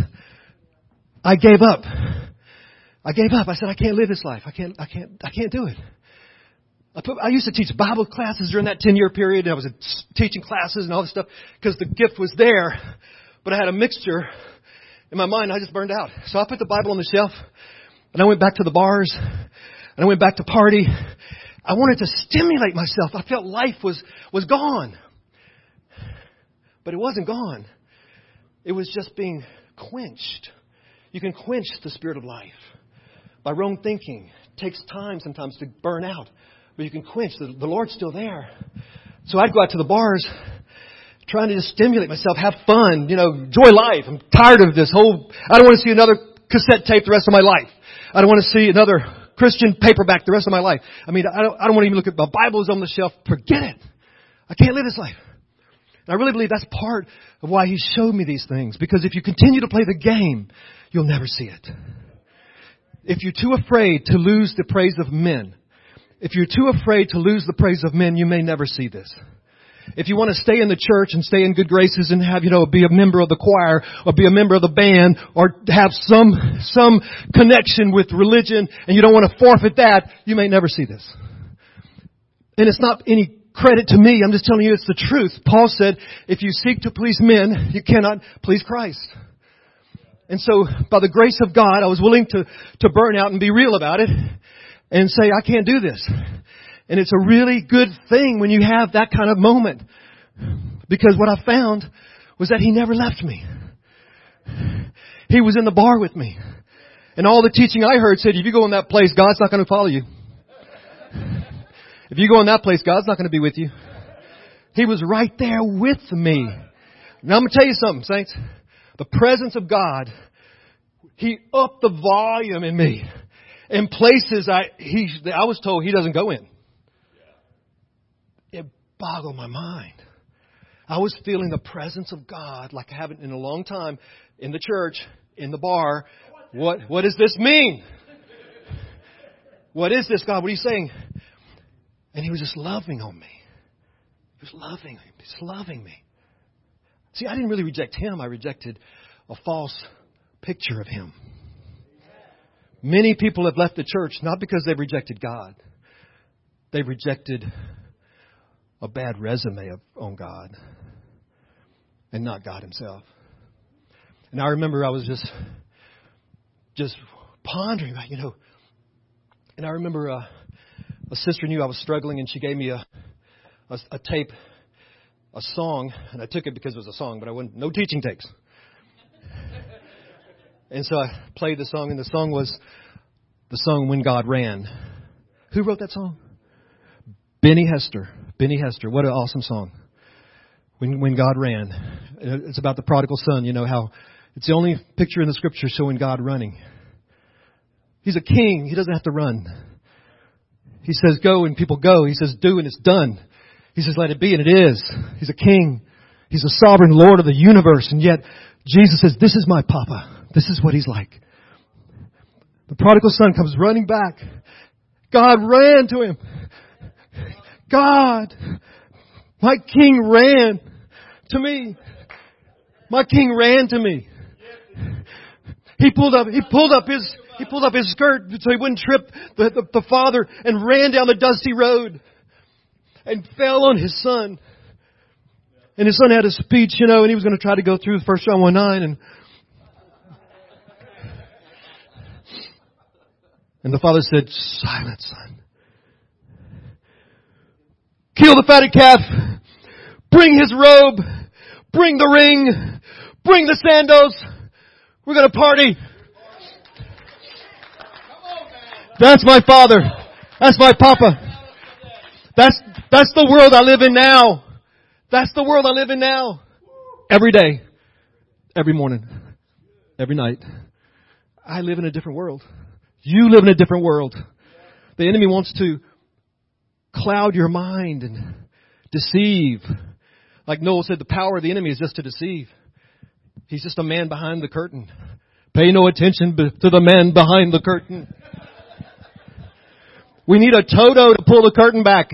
I gave up. I gave up. I said, I can't live this life. I can't, I can't, I can't do it. I, put, I used to teach Bible classes during that ten year period. I was teaching classes and all this stuff because the gift was there, but I had a mixture in my mind. I just burned out. So I put the Bible on the shelf and I went back to the bars and I went back to party. I wanted to stimulate myself. I felt life was, was gone. But it wasn't gone. It was just being quenched. You can quench the spirit of life by wrong thinking. It takes time sometimes to burn out. But you can quench. The, the Lord's still there. So I'd go out to the bars trying to just stimulate myself, have fun, you know, enjoy life. I'm tired of this whole, I don't want to see another cassette tape the rest of my life. I don't want to see another Christian paperback the rest of my life. I mean, I don't, I don't want to even look at my Bibles on the shelf. Forget it. I can't live this life. And I really believe that's part of why He showed me these things. Because if you continue to play the game, you'll never see it. If you're too afraid to lose the praise of men, if you're too afraid to lose the praise of men, you may never see this. If you want to stay in the church and stay in good graces and have, you know, be a member of the choir or be a member of the band or have some, some connection with religion and you don't want to forfeit that, you may never see this. And it's not any credit to me. I'm just telling you it's the truth. Paul said, if you seek to please men, you cannot please Christ. And so by the grace of God, I was willing to, to burn out and be real about it and say, I can't do this. And it's a really good thing when you have that kind of moment. Because what I found was that He never left me. He was in the bar with me. And all the teaching I heard said, if you go in that place, God's not going to follow you. If you go in that place, God's not going to be with you. He was right there with me. Now I'm going to tell you something, saints. The presence of God, He upped the volume in me. In places I, he, I was told He doesn't go in. It boggled my mind. I was feeling the presence of God like I haven't in a long time in the church, in the bar. What, what does this mean? What is this, God? What are you saying? And He was just loving on me. He was loving me. He's loving me. See, I didn't really reject Him. I rejected a false picture of Him. Many people have left the church not because they've rejected God. They've rejected a bad resume of, on God and not God Himself. And I remember I was just just pondering about, you know, and I remember uh, a sister knew I was struggling and she gave me a, a a tape, a song, and I took it because it was a song, but I wouldn't, no teaching tapes. And so I played the song, and the song was the song When God Ran. Who wrote that song? Benny Hester. Benny Hester. What an awesome song. When when God ran. It's about the prodigal son. You know how it's the only picture in the scripture showing God running. He's a king. He doesn't have to run. He says go and people go. He says do and it's done. He says let it be and it is. He's a king. He's the sovereign Lord of the universe. And yet Jesus says this is my Papa. This is what He's like. The prodigal son comes running back. God ran to him. God, my King ran to me. My King ran to me. He pulled up, he pulled up his, he pulled up his skirt so he wouldn't trip the, the, the father and ran down the dusty road and fell on his son. And his son had a speech, you know, and he was going to try to go through First John one nine and And the father said, silence, son. Kill the fatted calf. Bring his robe. Bring the ring. Bring the sandals. We're going to party. That's my father. That's my papa. That's, that's the world I live in now. That's the world I live in now. Every day. Every morning. Every night. I live in a different world. You live in a different world. The enemy wants to cloud your mind and deceive. Like Noel said, the power of the enemy is just to deceive. He's just a man behind the curtain. Pay no attention to the man behind the curtain. We need a Toto to pull the curtain back.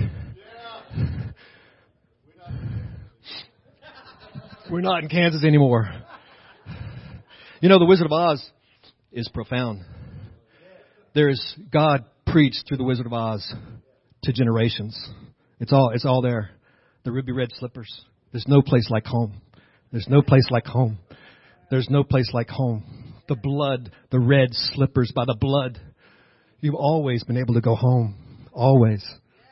We're not in Kansas anymore. You know, the Wizard of Oz is profound. There's God preached through the Wizard of Oz to generations. It's all, it's all there. The ruby red slippers. There's no place like home. There's no place like home. There's no place like home. The blood, the red slippers by the blood. You've always been able to go home. Always.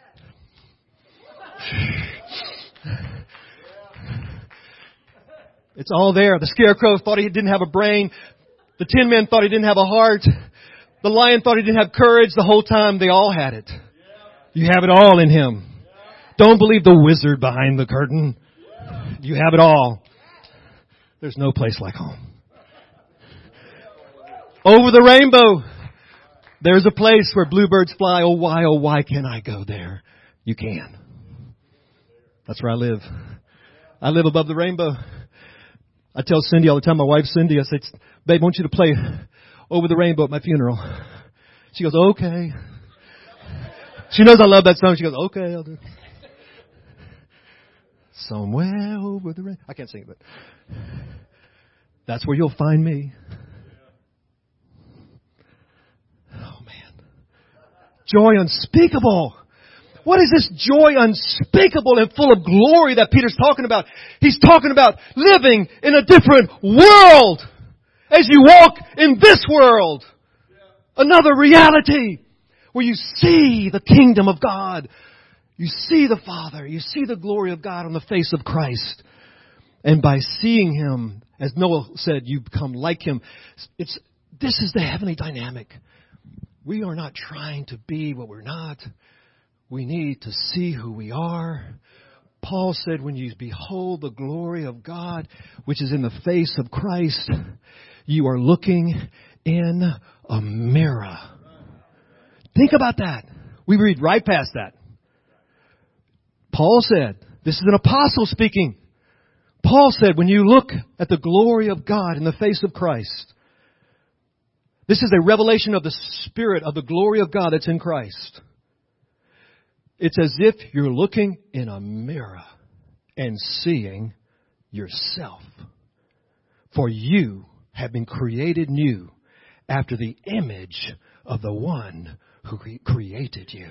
It's all there. The scarecrow thought he didn't have a brain. The tin man thought he didn't have a heart. The lion thought he didn't have courage. The whole time they all had it. You have it all in Him. Don't believe the wizard behind the curtain. You have it all. There's no place like home. Over the rainbow, there's a place where bluebirds fly. Oh, why, oh, why can't I go there? You can. That's where I live. I live above the rainbow. I tell Cindy all the time, my wife Cindy, I say, babe, I want you to play Over the Rainbow at my funeral. She goes, okay. She knows I love that song. She goes, okay, I'll do it. Somewhere over the rainbow. I can't sing it, but that's where you'll find me. Oh, man. Joy unspeakable. What is this joy unspeakable and full of glory that Peter's talking about? He's talking about living in a different world as you walk in this world. Another reality where you see the kingdom of God. You see the Father. You see the glory of God on the face of Christ. And by seeing Him As Noah said, you become like Him. It's this is the heavenly dynamic. We are not trying to be what we're not. We need to see who we are. Paul said, when you behold the glory of God, which is in the face of Christ, you are looking in a mirror. Think about that. We read right past that. Paul said, this is an apostle speaking. Paul said, when you look at the glory of God in the face of Christ, this is a revelation of the Spirit of the glory of God that's in Christ. It's as if you're looking in a mirror and seeing yourself. For you have been created new after the image of the one who created you.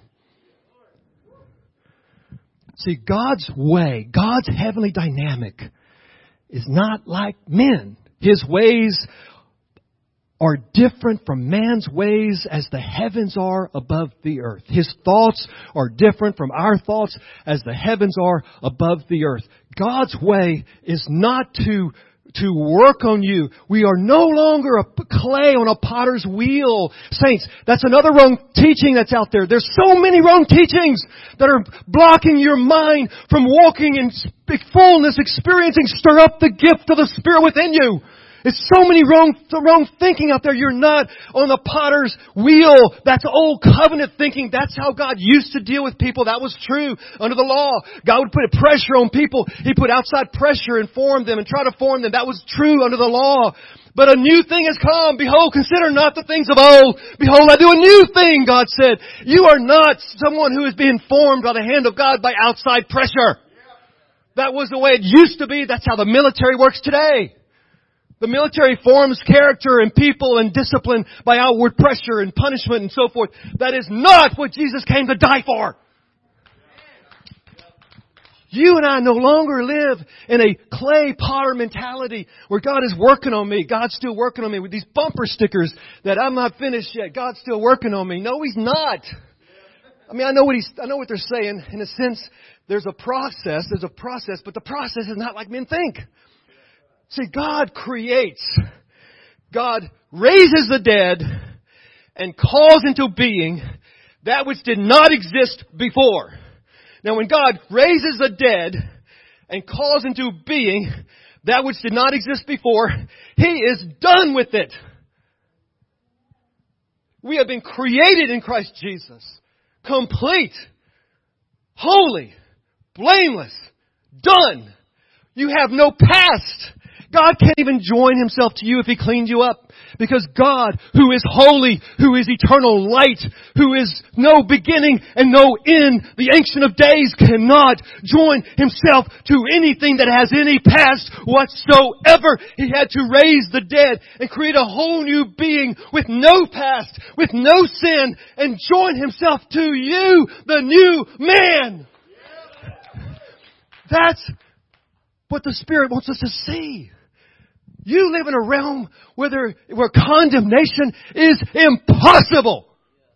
See, God's way, God's heavenly dynamic is not like men. His ways are different from man's ways as the heavens are above the earth. His thoughts are different from our thoughts as the heavens are above the earth. God's way is not to to work on you. We are no longer a clay on a potter's wheel. Saints, that's another wrong teaching that's out there. There's so many wrong teachings that are blocking your mind from walking in fullness, experiencing, stir up the gift of the Spirit within you. There's so many wrong, wrong thinking out there. You're not on the potter's wheel. That's old covenant thinking. That's how God used to deal with people. That was true under the law. God would put pressure on people. He put outside pressure and form them and try to form them. That was true under the law. But a new thing has come. Behold, consider not the things of old. Behold, I do a new thing, God said. You are not someone who is being formed by the hand of God by outside pressure. That was the way it used to be. That's how the military works today. The military forms character and people and discipline by outward pressure and punishment and so forth. That is not what Jesus came to die for. You and I no longer live in a clay potter mentality where God is working on me. God's still working on me with these bumper stickers that I'm not finished yet. God's still working on me. No, He's not. I mean, I know what he's, I know what they're saying. In a sense, there's a process, there's a process, but the process is not like men think. See, God creates. God raises the dead and calls into being that which did not exist before. Now, when God raises the dead and calls into being that which did not exist before, He is done with it. We have been created in Christ Jesus. Complete. Holy. Blameless. Done. You have no past. God can't even join Himself to you if He cleaned you up. Because God, who is holy, who is eternal light, who is no beginning and no end, the Ancient of Days, cannot join Himself to anything that has any past whatsoever. He had to raise the dead and create a whole new being with no past, with no sin, and join Himself to you, the new man. That's what the Spirit wants us to see. You live in a realm where, there, where condemnation is impossible.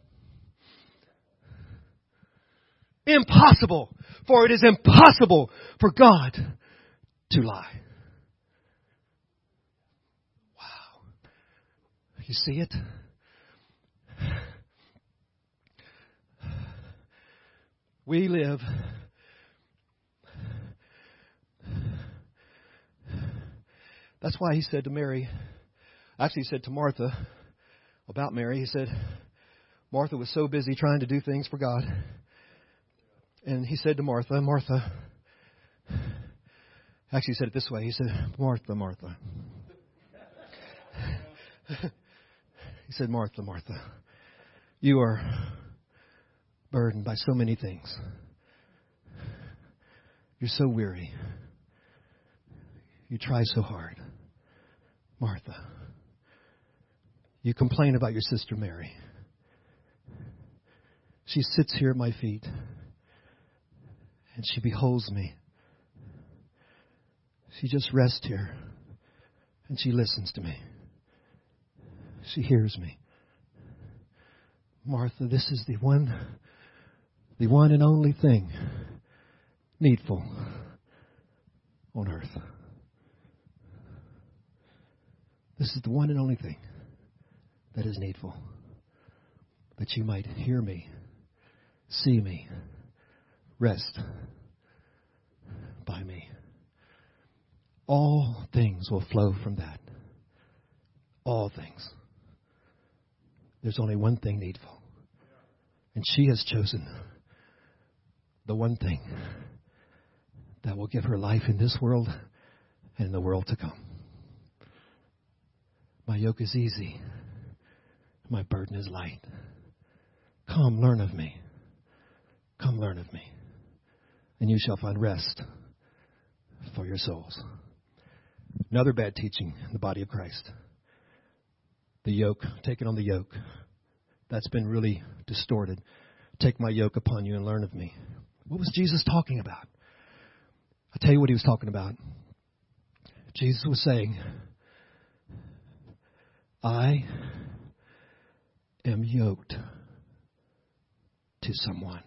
Impossible. For it is impossible for God to lie. Wow. You see it? We live That's why He said to Mary, actually He said to Martha about Mary, He said, Martha was so busy trying to do things for God. And He said to Martha, Martha, actually He said it this way. He said, Martha, Martha. He said, Martha, Martha, you are burdened by so many things. You're so weary. You try so hard. Martha, you complain about your sister Mary. She sits here at my feet and she beholds me. She just rests here and she listens to me. She hears me. Martha, this is the one, the one and only thing needful on earth. This is the one and only thing that is needful, that you might hear me, see me, rest by me. All things will flow from that. All things. There's only one thing needful. And she has chosen the one thing that will give her life in this world and in the world to come. My yoke is easy. My burden is light. Come, learn of me. Come, learn of me. And you shall find rest for your souls. Another bad teaching in the body of Christ. The yoke, taking on the yoke. That's been really distorted. Take my yoke upon you and learn of me. What was Jesus talking about? I'll tell you what he was talking about. Jesus was saying, I am yoked to someone.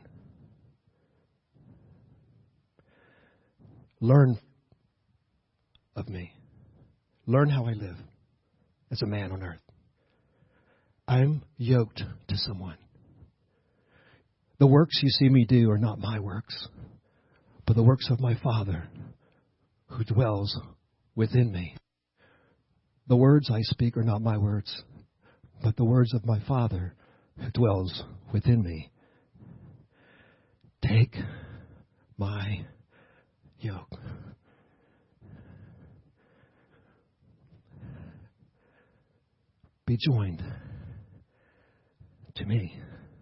Learn of me. Learn how I live as a man on earth. I'm yoked to someone. The works you see me do are not my works, but the works of my Father who dwells within me. The words I speak are not my words, but the words of my Father who dwells within me. Take my yoke. Be joined to me,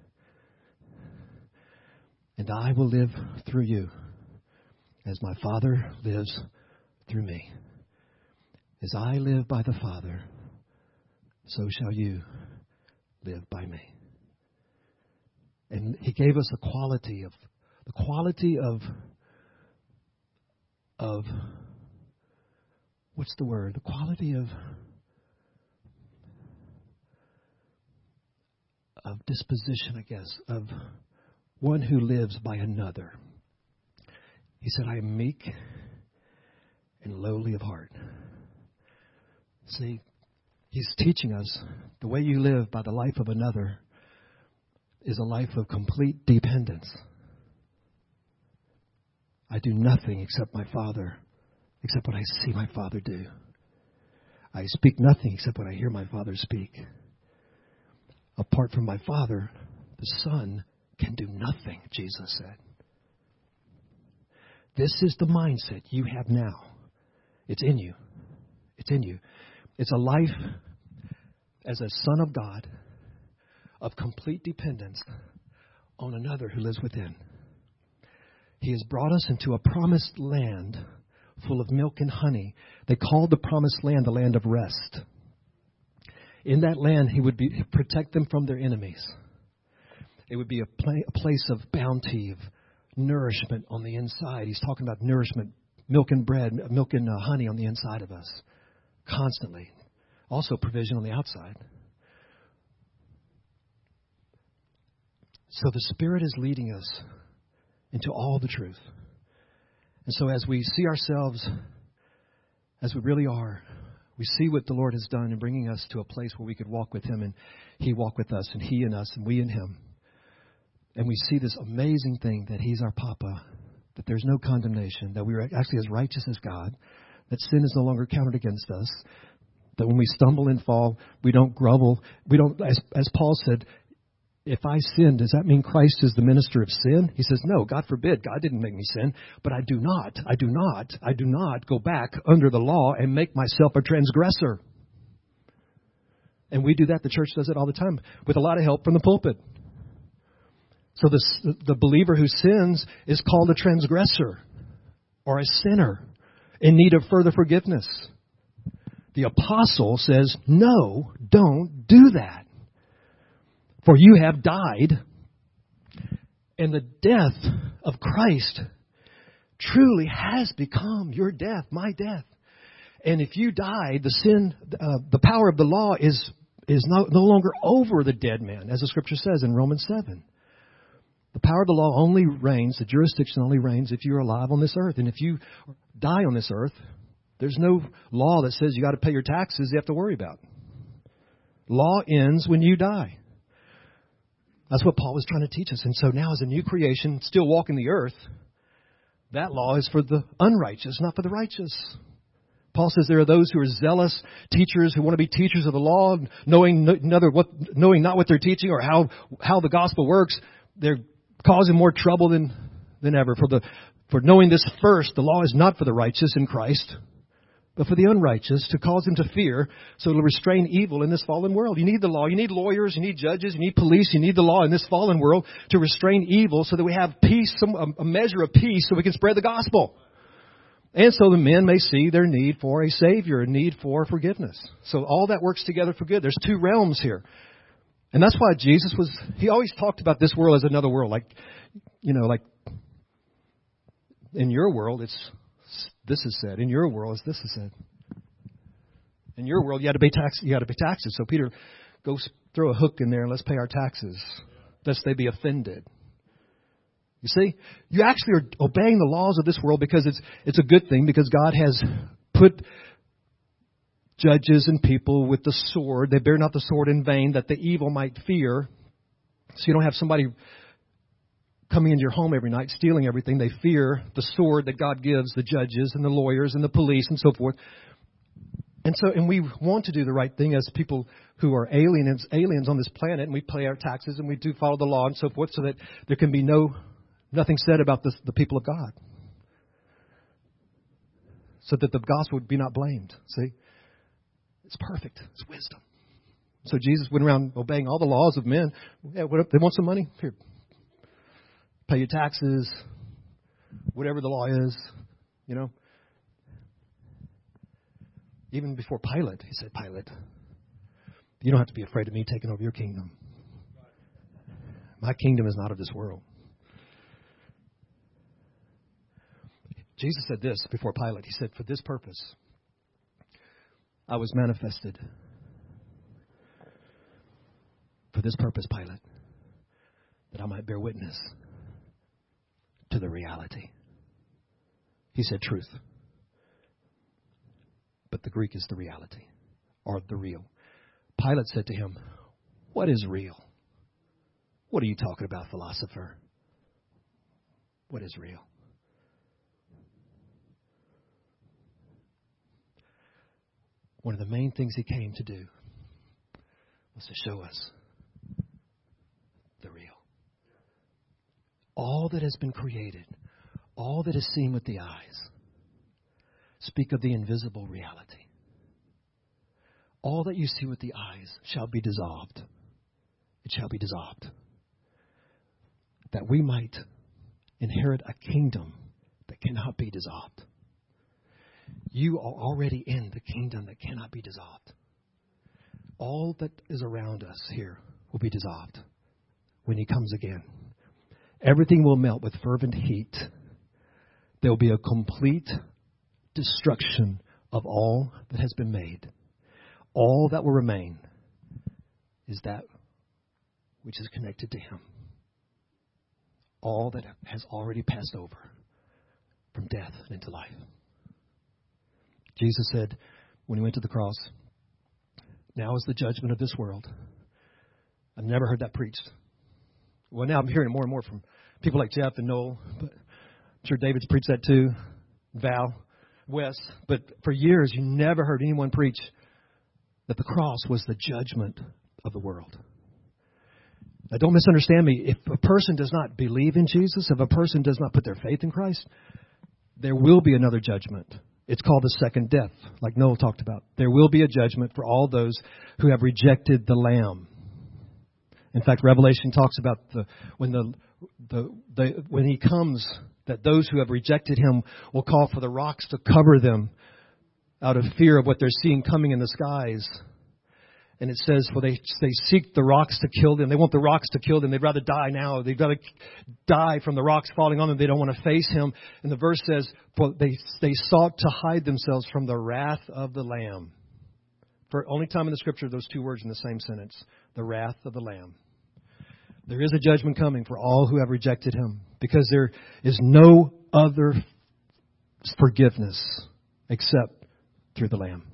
and I will live through you as my Father lives through me. As I live by the Father, so shall you live by me. And he gave us a quality of the quality of of what's the word? The quality of of disposition, I guess, of one who lives by another. He said, I am meek and lowly of heart. See, he's teaching us the way you live by the life of another is a life of complete dependence. I do nothing except my Father, except what I see my Father do. I speak nothing except what I hear my Father speak. Apart from my Father, the Son can do nothing, Jesus said. This is the mindset you have now. It's in you. It's in you. It's a life as a son of God of complete dependence on another who lives within. He has brought us into a promised land full of milk and honey. They called the promised land the land of rest. In that land, he would be, protect them from their enemies. It would be a, pla- a place of bounty, of nourishment on the inside. He's talking about nourishment, milk and bread, milk and uh, honey on the inside of us, constantly. Also provision on the outside. So the Spirit is leading us into all the truth. And so as we see ourselves as we really are, we see what the Lord has done in bringing us to a place where we could walk with Him and He walk with us and He in us and we in Him. And we see this amazing thing that He's our Papa, that there's no condemnation, that we are actually as righteous as God, that sin is no longer counted against us, that when we stumble and fall, we don't grovel. We don't, as, as Paul said, if I sin, does that mean Christ is the minister of sin? He says, no, God forbid. God didn't make me sin. But I do not, I do not, I do not go back under the law and make myself a transgressor. And we do that. The church does it all the time with a lot of help from the pulpit. So the, the believer who sins is called a transgressor or a sinner in need of further forgiveness. The apostle says, no, don't do that. For you have died, and the death of Christ truly has become your death, my death. And if you die, the sin, uh, the power of the law is is no, no longer over the dead man, as the Scripture says in Romans seven. The power of the law only reigns, the jurisdiction only reigns if you're alive on this earth. And if you die on this earth, There's no law that says you got to pay your taxes you have to worry about. Law ends when you die. That's what Paul was trying to teach us. And so now as a new creation, still walking the earth, that law is for the unrighteous, not for the righteous. Paul says there are those who are zealous teachers who want to be teachers of the law, knowing another what, knowing not what they're teaching or how how the gospel works. They're causing more trouble than than ever. For the for knowing this first, the law is not for the righteous in Christ, but for the unrighteous, to cause them to fear, so it'll restrain evil in this fallen world. You need the law. You need lawyers. You need judges. You need police. You need the law in this fallen world to restrain evil, so that we have peace, some a measure of peace, so we can spread the gospel. And so the men may see their need for a Savior, a need for forgiveness. So all that works together for good. There's two realms here. And that's why Jesus was, he always talked about this world as another world. Like, you know, like in your world, it's, this is said. In your world, it's this is said. In your world, you had to pay tax, you had to pay taxes. So Peter, go throw a hook in there and let's pay our taxes, lest they be offended. You see, you actually are obeying the laws of this world because it's it's a good thing, because God has put judges and people with the sword. They bear not the sword in vain, that the evil might fear. So you don't have somebody coming into your home every night, stealing everything. They fear the sword that God gives the judges and the lawyers and the police and so forth. And so, and we want to do the right thing as people who are aliens, aliens on this planet, and we pay our taxes and we do follow the law and so forth, so that there can be no nothing said about this, the people of God, so that the gospel would be not blamed. See, it's perfect. It's wisdom. So Jesus went around obeying all the laws of men. Yeah, what, they want some money? Here, pay your taxes, whatever the law is, you know. Even before Pilate, he said, Pilate, you don't have to be afraid of me taking over your kingdom. My kingdom is not of this world. Jesus said this before Pilate. He said, for this purpose, I was manifested. For this purpose, Pilate, that I might bear witness to the reality. He said truth. But the Greek is the reality, or the real. Pilate said to him, what is real? What are you talking about, philosopher? What is real? One of the main things he came to do was to show us the real. All that has been created, all that is seen with the eyes, speak of the invisible reality. All that you see with the eyes shall be dissolved. It shall be dissolved. That we might inherit a kingdom that cannot be dissolved. You are already in the kingdom that cannot be dissolved. All that is around us here will be dissolved when he comes again. Everything will melt with fervent heat. There will be a complete destruction of all that has been made. All that will remain is that which is connected to him. All that has already passed over from death into life. Jesus said when he went to the cross, now is the judgment of this world. I've never heard that preached. Well, now I'm hearing it more and more from people like Jeff and Noel. But I'm sure David's preached that too. Val, Wes. But for years, you never heard anyone preach that the cross was the judgment of the world. Now, don't misunderstand me. If a person does not believe in Jesus, if a person does not put their faith in Christ, there will be another judgment. It's called the second death, like Noel talked about. There will be a judgment for all those who have rejected the Lamb. In fact, Revelation talks about the when the, the, the when he comes, that those who have rejected him will call for the rocks to cover them out of fear of what they're seeing coming in the skies. And it says, for they they seek the rocks to kill them. They want the rocks to kill them. They'd rather die now. They'd rather die from the rocks falling on them. They don't want to face him. And the verse says, for they they sought to hide themselves from the wrath of the Lamb. For only time in the Scripture, those two words in the same sentence, the wrath of the Lamb. There is a judgment coming for all who have rejected him, because there is no other forgiveness except through the Lamb.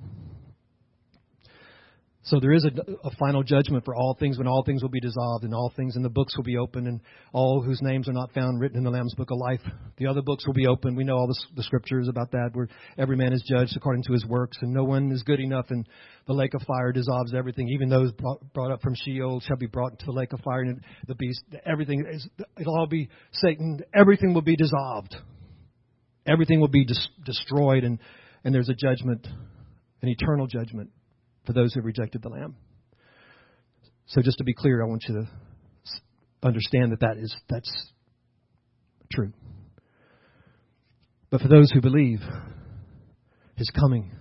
So there is a, a final judgment for all things, when all things will be dissolved and all things in the books will be opened, and all whose names are not found written in the Lamb's Book of Life. The other books will be opened. We know all the, the scriptures about that, where every man is judged according to his works, and no one is good enough, and the lake of fire dissolves everything. Even those brought, brought up from Sheol shall be brought into the lake of fire, and the beast, everything, is, it'll all be Satan. Everything will be dissolved. Everything will be dis- destroyed, and, and there's a judgment, an eternal judgment, for those who rejected the Lamb. So just to be clear, I want you to understand that, that is, that's true. But for those who believe, His coming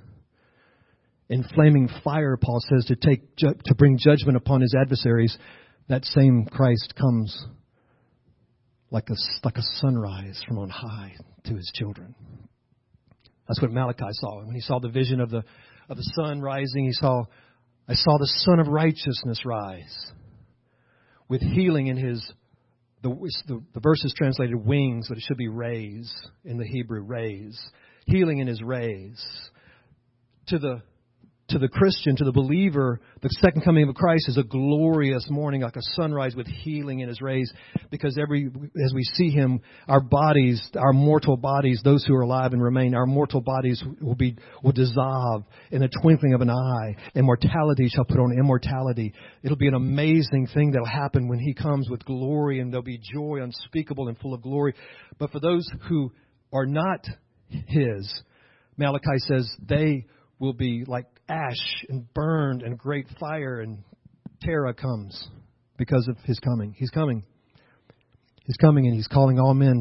in flaming fire, Paul says, to take ju- to bring judgment upon His adversaries, that same Christ comes like a, like a sunrise from on high to His children. That's what Malachi saw. When he saw the vision of the of the sun rising, he saw, I saw the Son of Righteousness rise with healing in his, the, the, the verse is translated wings, but it should be rays in the Hebrew, rays. Healing in his rays. To the To the Christian, to the believer, the second coming of Christ is a glorious morning, like a sunrise with healing in His rays. Because every, as we see Him, our bodies, our mortal bodies, those who are alive and remain, our mortal bodies will be will dissolve in the twinkling of an eye. And mortality shall put on immortality. It'll be an amazing thing that'll happen when He comes with glory, and there'll be joy unspeakable and full of glory. But for those who are not His, Malachi says they will be like ash and burned, and great fire and terror comes because of His coming. He's coming. He's coming, and He's calling all men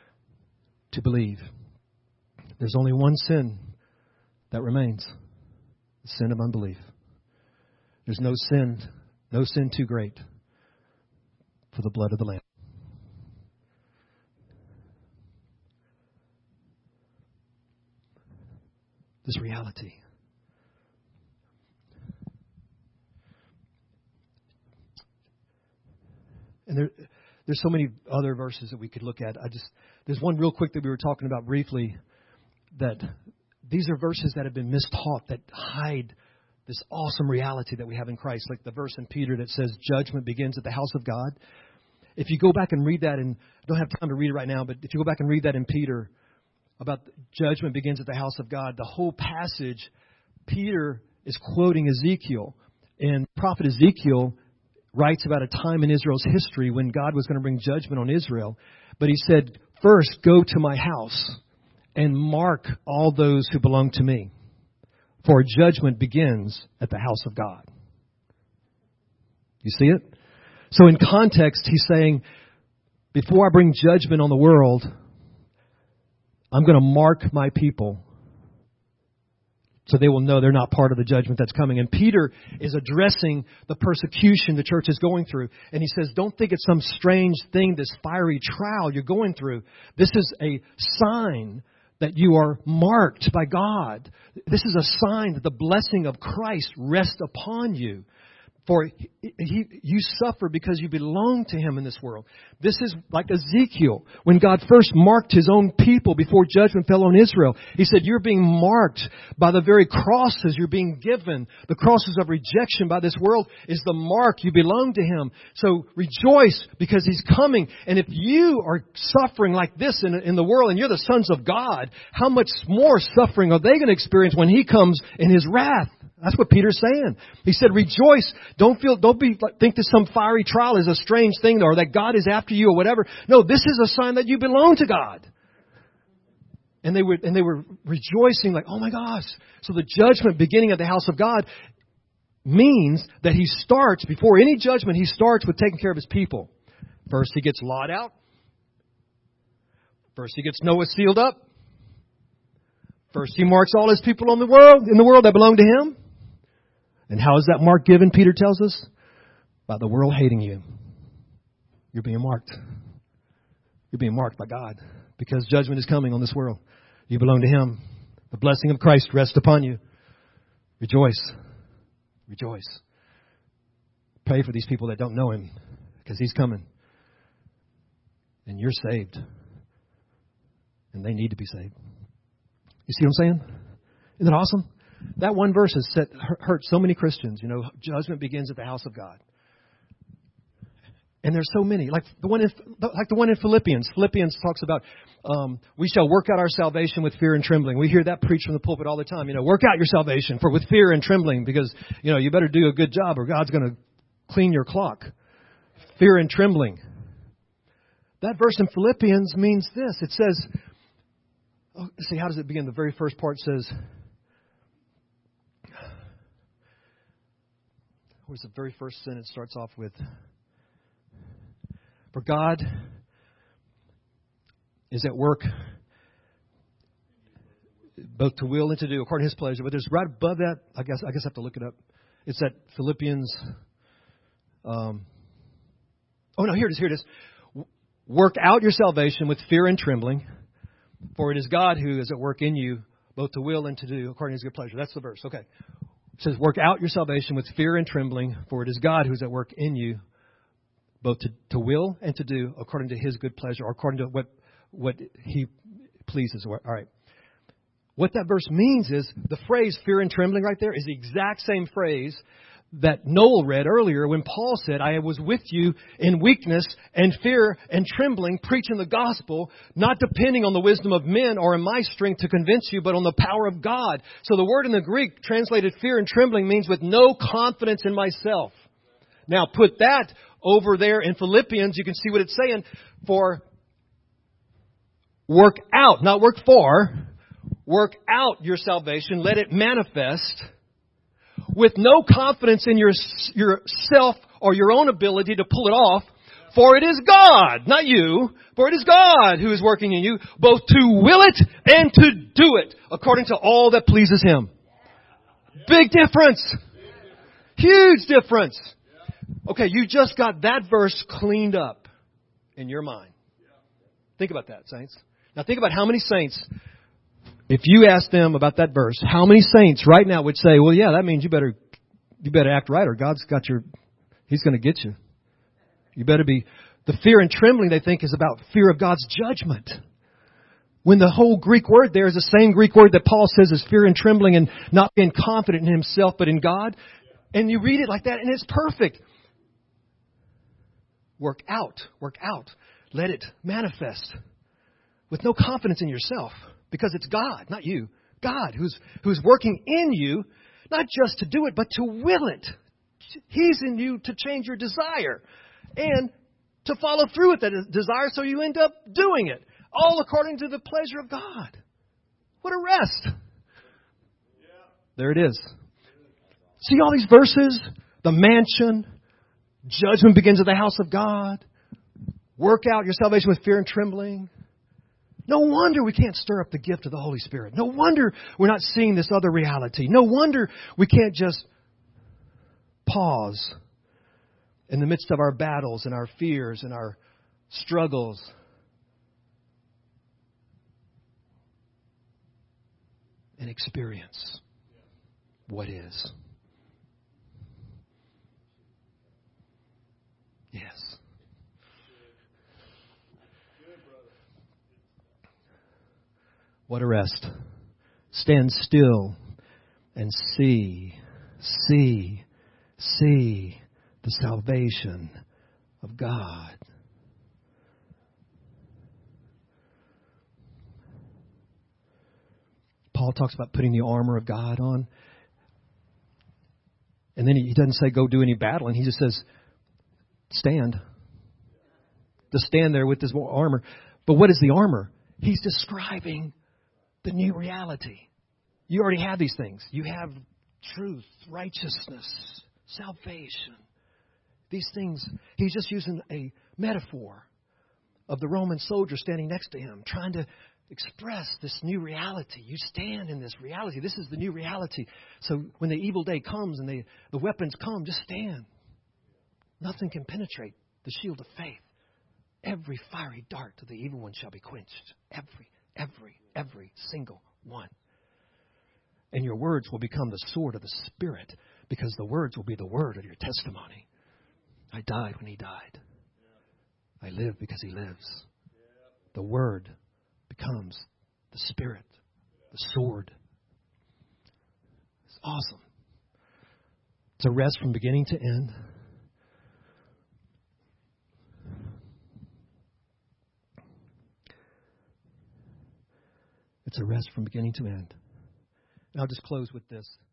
to believe. There's only one sin that remains, the sin of unbelief. There's no sin, no sin too great for the blood of the Lamb. This reality. And there, there's so many other verses that we could look at. I just there's one real quick that we were talking about briefly, that these are verses that have been mistaught, that hide this awesome reality that we have in Christ. Like the verse in Peter that says judgment begins at the house of God. If you go back and read that, and I don't have time to read it right now, but if you go back and read that in Peter about judgment begins at the house of God, the whole passage, Peter is quoting Ezekiel. And prophet Ezekiel writes about a time in Israel's history when God was going to bring judgment on Israel. But he said, first, go to my house and mark all those who belong to me. For judgment begins at the house of God. You see it? So in context, he's saying, before I bring judgment on the world, I'm going to mark my people so they will know they're not part of the judgment that's coming. And Peter is addressing the persecution the church is going through. And he says, don't think it's some strange thing, this fiery trial you're going through. This is a sign that you are marked by God. This is a sign that the blessing of Christ rests upon you. For he, he, you suffer because you belong to Him in this world. This is like Ezekiel. When God first marked His own people before judgment fell on Israel, He said, you're being marked by the very crosses you're being given. The crosses of rejection by this world is the mark. You belong to Him. So rejoice because He's coming. And if you are suffering like this in, in the world, and you're the sons of God, how much more suffering are they going to experience when He comes in His wrath? That's what Peter's saying. He said, rejoice. Don't feel, don't be, think that some fiery trial is a strange thing, or that God is after you or whatever. No, this is a sign that you belong to God. And they were, and they were rejoicing like, oh my gosh. So the judgment beginning at the house of God means that He starts, before any judgment, He starts with taking care of His people. First He gets Lot out. First He gets Noah sealed up. First He marks all His people on the world, in the world that belong to Him. And how is that mark given, Peter tells us? By the world hating you. You're being marked. You're being marked by God. Because judgment is coming on this world. You belong to Him. The blessing of Christ rests upon you. Rejoice. Rejoice. Pray for these people that don't know Him. Because He's coming. And you're saved. And they need to be saved. You see what I'm saying? Isn't that awesome? That one verse has set, hurt so many Christians. You know, judgment begins at the house of God. And there's so many, like the one in, like the one in Philippians. Philippians talks about um, we shall work out our salvation with fear and trembling. We hear that preached from the pulpit all the time. You know, work out your salvation for with fear and trembling, because you know you better do a good job or God's going to clean your clock. Fear and trembling. That verse in Philippians means this. It says, oh, see, how does it begin? The very first part says, where's the very first sentence starts off with? For God is at work both to will and to do according to His pleasure. But there's right above that, I guess I guess I have to look it up. It's that Philippians. Um, oh no, here it is. Here it is. Work out your salvation with fear and trembling, for it is God who is at work in you, both to will and to do according to His good pleasure. That's the verse. Okay. It says, work out your salvation with fear and trembling, for it is God who is at work in you, both to, to will and to do according to His good pleasure, or according to what what He pleases. All right. What that verse means is the phrase fear and trembling right there is the exact same phrase that Noel read earlier when Paul said, I was with you in weakness and fear and trembling, preaching the gospel, not depending on the wisdom of men or in my strength to convince you, but on the power of God. So the word in the Greek translated fear and trembling means with no confidence in myself. Now put that over there in Philippians, you can see what it's saying. For work out, not work for, work out your salvation, let it manifest with no confidence in your yourself or your own ability to pull it off. For it is God, not you, for it is God who is working in you, both to will it and to do it according to all that pleases Him. Big difference. Huge difference. Okay, you just got that verse cleaned up in your mind. Think about that, saints. Now think about how many saints, if you ask them about that verse, how many saints right now would say, well, yeah, that means you better you better act right or God's got your, He's going to get you. You better be, the fear and trembling they think is about fear of God's judgment. When the whole Greek word there is the same Greek word that Paul says is fear and trembling and not being confident in himself but in God. And you read it like that and it's perfect. Work out, work out. Let it manifest with no confidence in yourself. Because it's God, not you. God who's who's working in you, not just to do it, but to will it. He's in you to change your desire and to follow through with that desire so you end up doing it. All according to the pleasure of God. What a rest. There it is. See all these verses? The mansion. Judgment begins at the house of God. Work out your salvation with fear and trembling. No wonder we can't stir up the gift of the Holy Spirit. No wonder we're not seeing this other reality. No wonder we can't just pause in the midst of our battles and our fears and our struggles. And experience what is. Yes. What a rest. Stand still and see, see, see the salvation of God. Paul talks about putting the armor of God on. And then he doesn't say go do any battling. He just says stand. Just stand there with this armor. But what is the armor? He's describing the new reality. You already have these things. You have truth, righteousness, salvation. These things, he's just using a metaphor of the Roman soldier standing next to him, trying to express this new reality. You stand in this reality. This is the new reality. So when the evil day comes and the, the weapons come, just stand. Nothing can penetrate the shield of faith. Every fiery dart of the evil one shall be quenched. Every, every, every single one. And your words will become the sword of the Spirit, because the words will be the word of your testimony. I died when He died. I live because He lives. The word becomes the Spirit, the sword. awesome. It's a rest from beginning to end. It's a rest from beginning to end. And I'll just close with this.